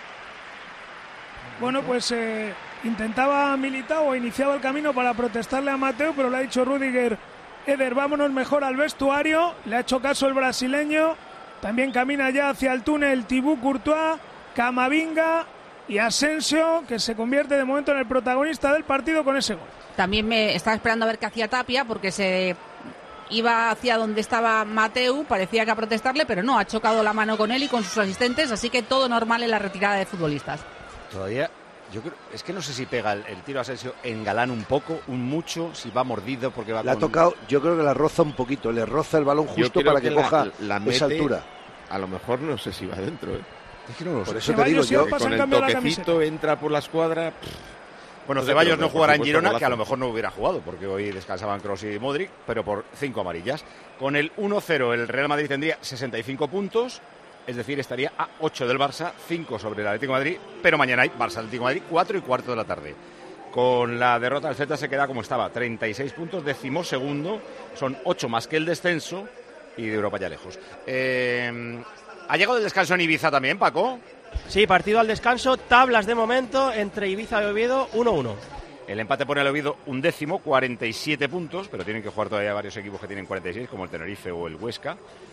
Bueno, pues intentaba Militao o iniciaba el camino para protestarle a Mateu, pero le ha dicho Rüdiger, Eder, vámonos mejor al vestuario. Le ha hecho caso el brasileño. También camina ya hacia el túnel Thibaut Courtois, Camavinga y Asensio, que se convierte de momento en el protagonista del partido con ese gol. También me estaba esperando a ver qué hacía Tapia, porque se iba hacia donde estaba Mateu, parecía que a protestarle, pero no, ha chocado la mano con él y con sus asistentes, así que todo normal en la retirada de futbolistas. Todavía, yo creo, es que no sé si pega el tiro a Asensio en Galán un poco, un mucho, si va mordido porque va Le ha tocado, yo creo que la roza un poquito, le roza el balón justo para que coja esa altura. A lo mejor no sé si va adentro, Es que no lo sé. Por eso te digo yo, con el toquecito entra por la escuadra... Bueno, Ceballos no jugará en Girona, que a lo mejor no hubiera jugado, porque hoy descansaban Kroos y Modric, pero por 5 amarillas. Con el 1-0 el Real Madrid tendría 65 puntos, es decir, estaría a 8 del Barça, 5 sobre el Atlético de Madrid, pero mañana hay Barça-Atlético de Madrid, 4:15 de la tarde. Con la derrota del Celta se queda como estaba, 36 puntos, 12º, son 8 más que el descenso y de Europa ya lejos. ¿Ha llegado el descanso en Ibiza también, Paco? Sí, partido al descanso, tablas de momento entre Ibiza y Oviedo, 1-1. El empate pone al Oviedo 11º, 47 puntos, pero tienen que jugar todavía varios equipos que tienen 46, como el Tenerife o el Huesca.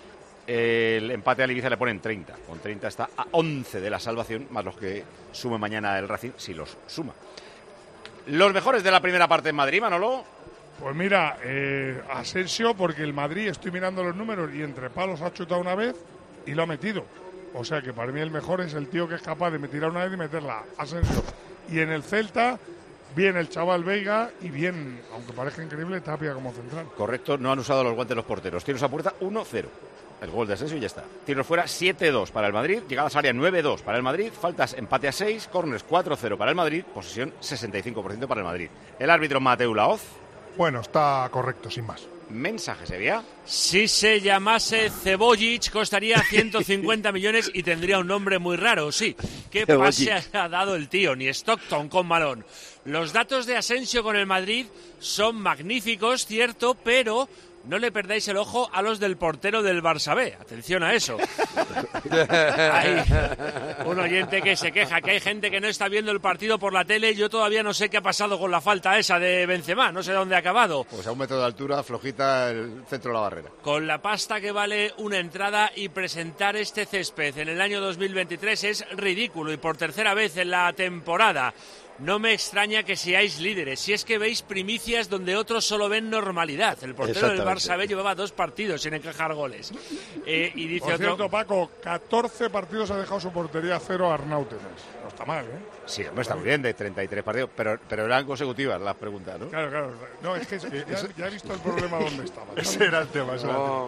El empate al Ibiza le ponen 30, con 30 está a 11 de la salvación, más los que sume mañana el Racing, si los suma. Los mejores de la primera parte en Madrid, Manolo. Pues mira, Asensio, porque el Madrid, estoy mirando los números, y entre palos ha chutado una vez y lo ha metido. O sea que para mí el mejor es el tío que es capaz de tirar una vez y meterla, Asensio. Y en el Celta, bien el chaval Veiga y bien, aunque parezca increíble, Tapia como central. Correcto, no han usado los guantes los porteros. Tiros a puerta 1-0. El gol de Asensio y ya está. Tiros fuera 7-2 para el Madrid. Llegadas a área 9-2 para el Madrid. Faltas empate a 6. Córners 4-0 para el Madrid. Posesión 65% para el Madrid. El árbitro Mateu Laoz. Bueno, está correcto, sin más. mensaje, Sevilla. Si se llamase Cebollic, costaría 150 millones y tendría un nombre muy raro, sí. ¿Qué pase ha dado el tío? Ni Stockton con balón. Los datos de Asensio con el Madrid son magníficos, cierto, pero no le perdáis el ojo a los del portero del Barça B. Atención a eso. Hay un oyente que se queja que hay gente que no está viendo el partido por la tele. Yo todavía no sé qué ha pasado con la falta esa de Benzema. No sé dónde ha acabado. Pues a 1 metro de altura, flojita el centro de la barrera. Con la pasta que vale una entrada y presentar este césped en el año 2023 es ridículo. Y por tercera vez en la temporada. No me extraña que seáis líderes, si es que veis primicias donde otros solo ven normalidad. El portero del Barça B llevaba 2 partidos sin encajar goles. Y dice por cierto, Paco, 14 partidos ha dejado su portería 0 a Arnautenes. No está mal, ¿eh? Sí, hombre, está muy bien, de 33 partidos, pero eran consecutivas las preguntas, ¿no? Claro. No, es que ya he visto el problema donde estaba. Ese era el tema.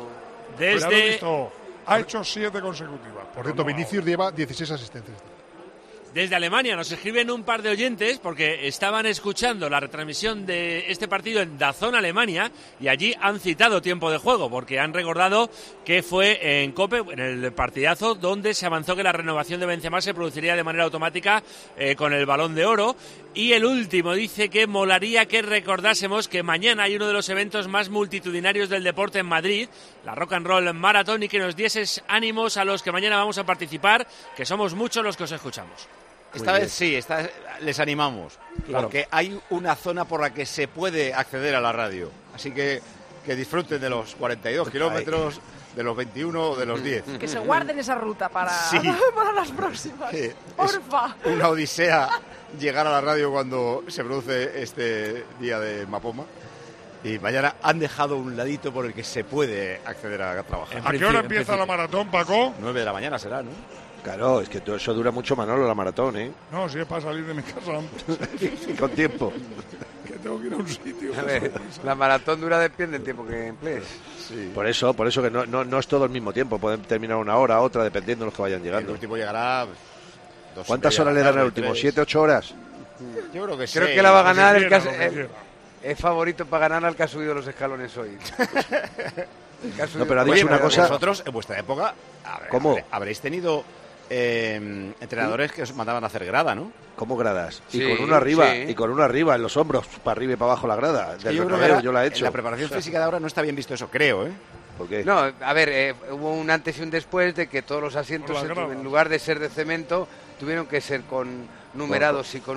Ha hecho 7 consecutivas. Por cierto, Vinicius lleva 16 asistencias. Desde Alemania nos escriben un par de oyentes porque estaban escuchando la retransmisión de este partido en DAZN Alemania y allí han citado tiempo de juego porque han recordado que fue en COPE, en el partidazo, donde se avanzó que la renovación de Benzema se produciría de manera automática con el Balón de Oro. Y el último dice que molaría que recordásemos que mañana hay uno de los eventos más multitudinarios del deporte en Madrid, la Rock and Roll Marathon, y que nos dieses ánimos a los que mañana vamos a participar, que somos muchos los que os escuchamos. Esta vez sí, les animamos, porque hay una zona por la que se puede acceder a la radio. Así que disfruten de los 42 kilómetros, de los 21 o de los 10. Que se guarden esa ruta para las próximas. Sí, porfa. Es una odisea llegar a la radio cuando se produce este día de Mapoma. Y mañana han dejado un ladito por el que se puede acceder a trabajar. ¿A qué hora empieza la maratón, Paco? 9 de la mañana será, ¿no? Claro, es que todo eso dura mucho, Manolo, la maratón, ¿eh? No, si es para salir de mi casa antes. Y con tiempo. Que tengo que ir a un sitio. A ver, la maratón dura depende del tiempo que emplees. Sí. Por eso que no es todo al mismo tiempo. Pueden terminar una hora, otra, dependiendo de los que vayan llegando. El último llegará... ¿Cuántas horas le dan al último? ¿7, 8 horas? Yo creo que sí. Creo que la va a ganar el que es favorito para ganar al que ha subido los escalones hoy. No, pero ha dicho una cosa... Vosotros, en vuestra época, ¿cómo? Habréis tenido... entrenadores que os mandaban a hacer grada, ¿no? ¿Cómo gradas? Sí, y con uno arriba, en los hombros, para arriba y para abajo la grada. Yo la he hecho. En la preparación física de ahora no está bien visto eso, creo, ¿eh? ¿Por qué? No, a ver, hubo un antes y un después de que todos los asientos, en lugar de ser de cemento, tuvieron que ser con numerados y con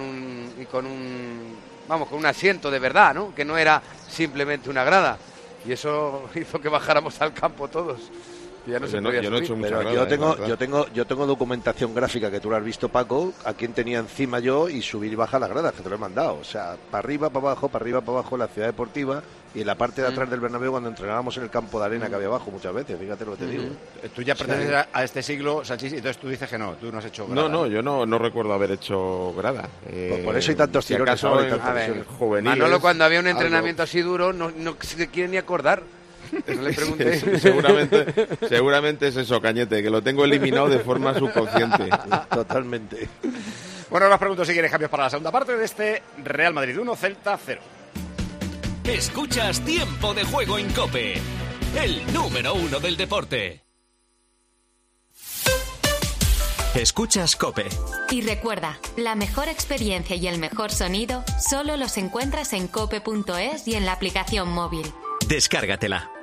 un asiento de verdad, ¿no? Que no era simplemente una grada. Y eso hizo que bajáramos al campo todos. Ya no se podía subir. Pero yo tengo documentación gráfica que tú lo has visto, Paco, a quien tenía encima yo y subir y bajar las gradas, que te lo he mandado. O sea, para arriba, para abajo, la ciudad deportiva y en la parte de atrás del Bernabéu cuando entrenábamos en el campo de arena que había abajo muchas veces, fíjate lo que te digo. Tú ya perteneces a este siglo, Sanchís, y entonces tú dices que no, tú no has hecho grada. No, yo no recuerdo haber hecho grada. Pues por eso hay tantos tirones ahora y tantas lesiones juveniles. Manolo, cuando había un entrenamiento así duro, no se quiere ni acordar. No le pregunté. Sí, seguramente es eso, Cañete, que lo tengo eliminado de forma subconsciente. Totalmente. Bueno, ahora os pregunto si quieres cambios para la segunda parte de este Real Madrid 1, Celta 0. Escuchas Tiempo de Juego en COPE, el número 1 del deporte. Escuchas COPE. Y recuerda, la mejor experiencia y el mejor sonido solo los encuentras en cope.es y en la aplicación móvil. Descárgatela.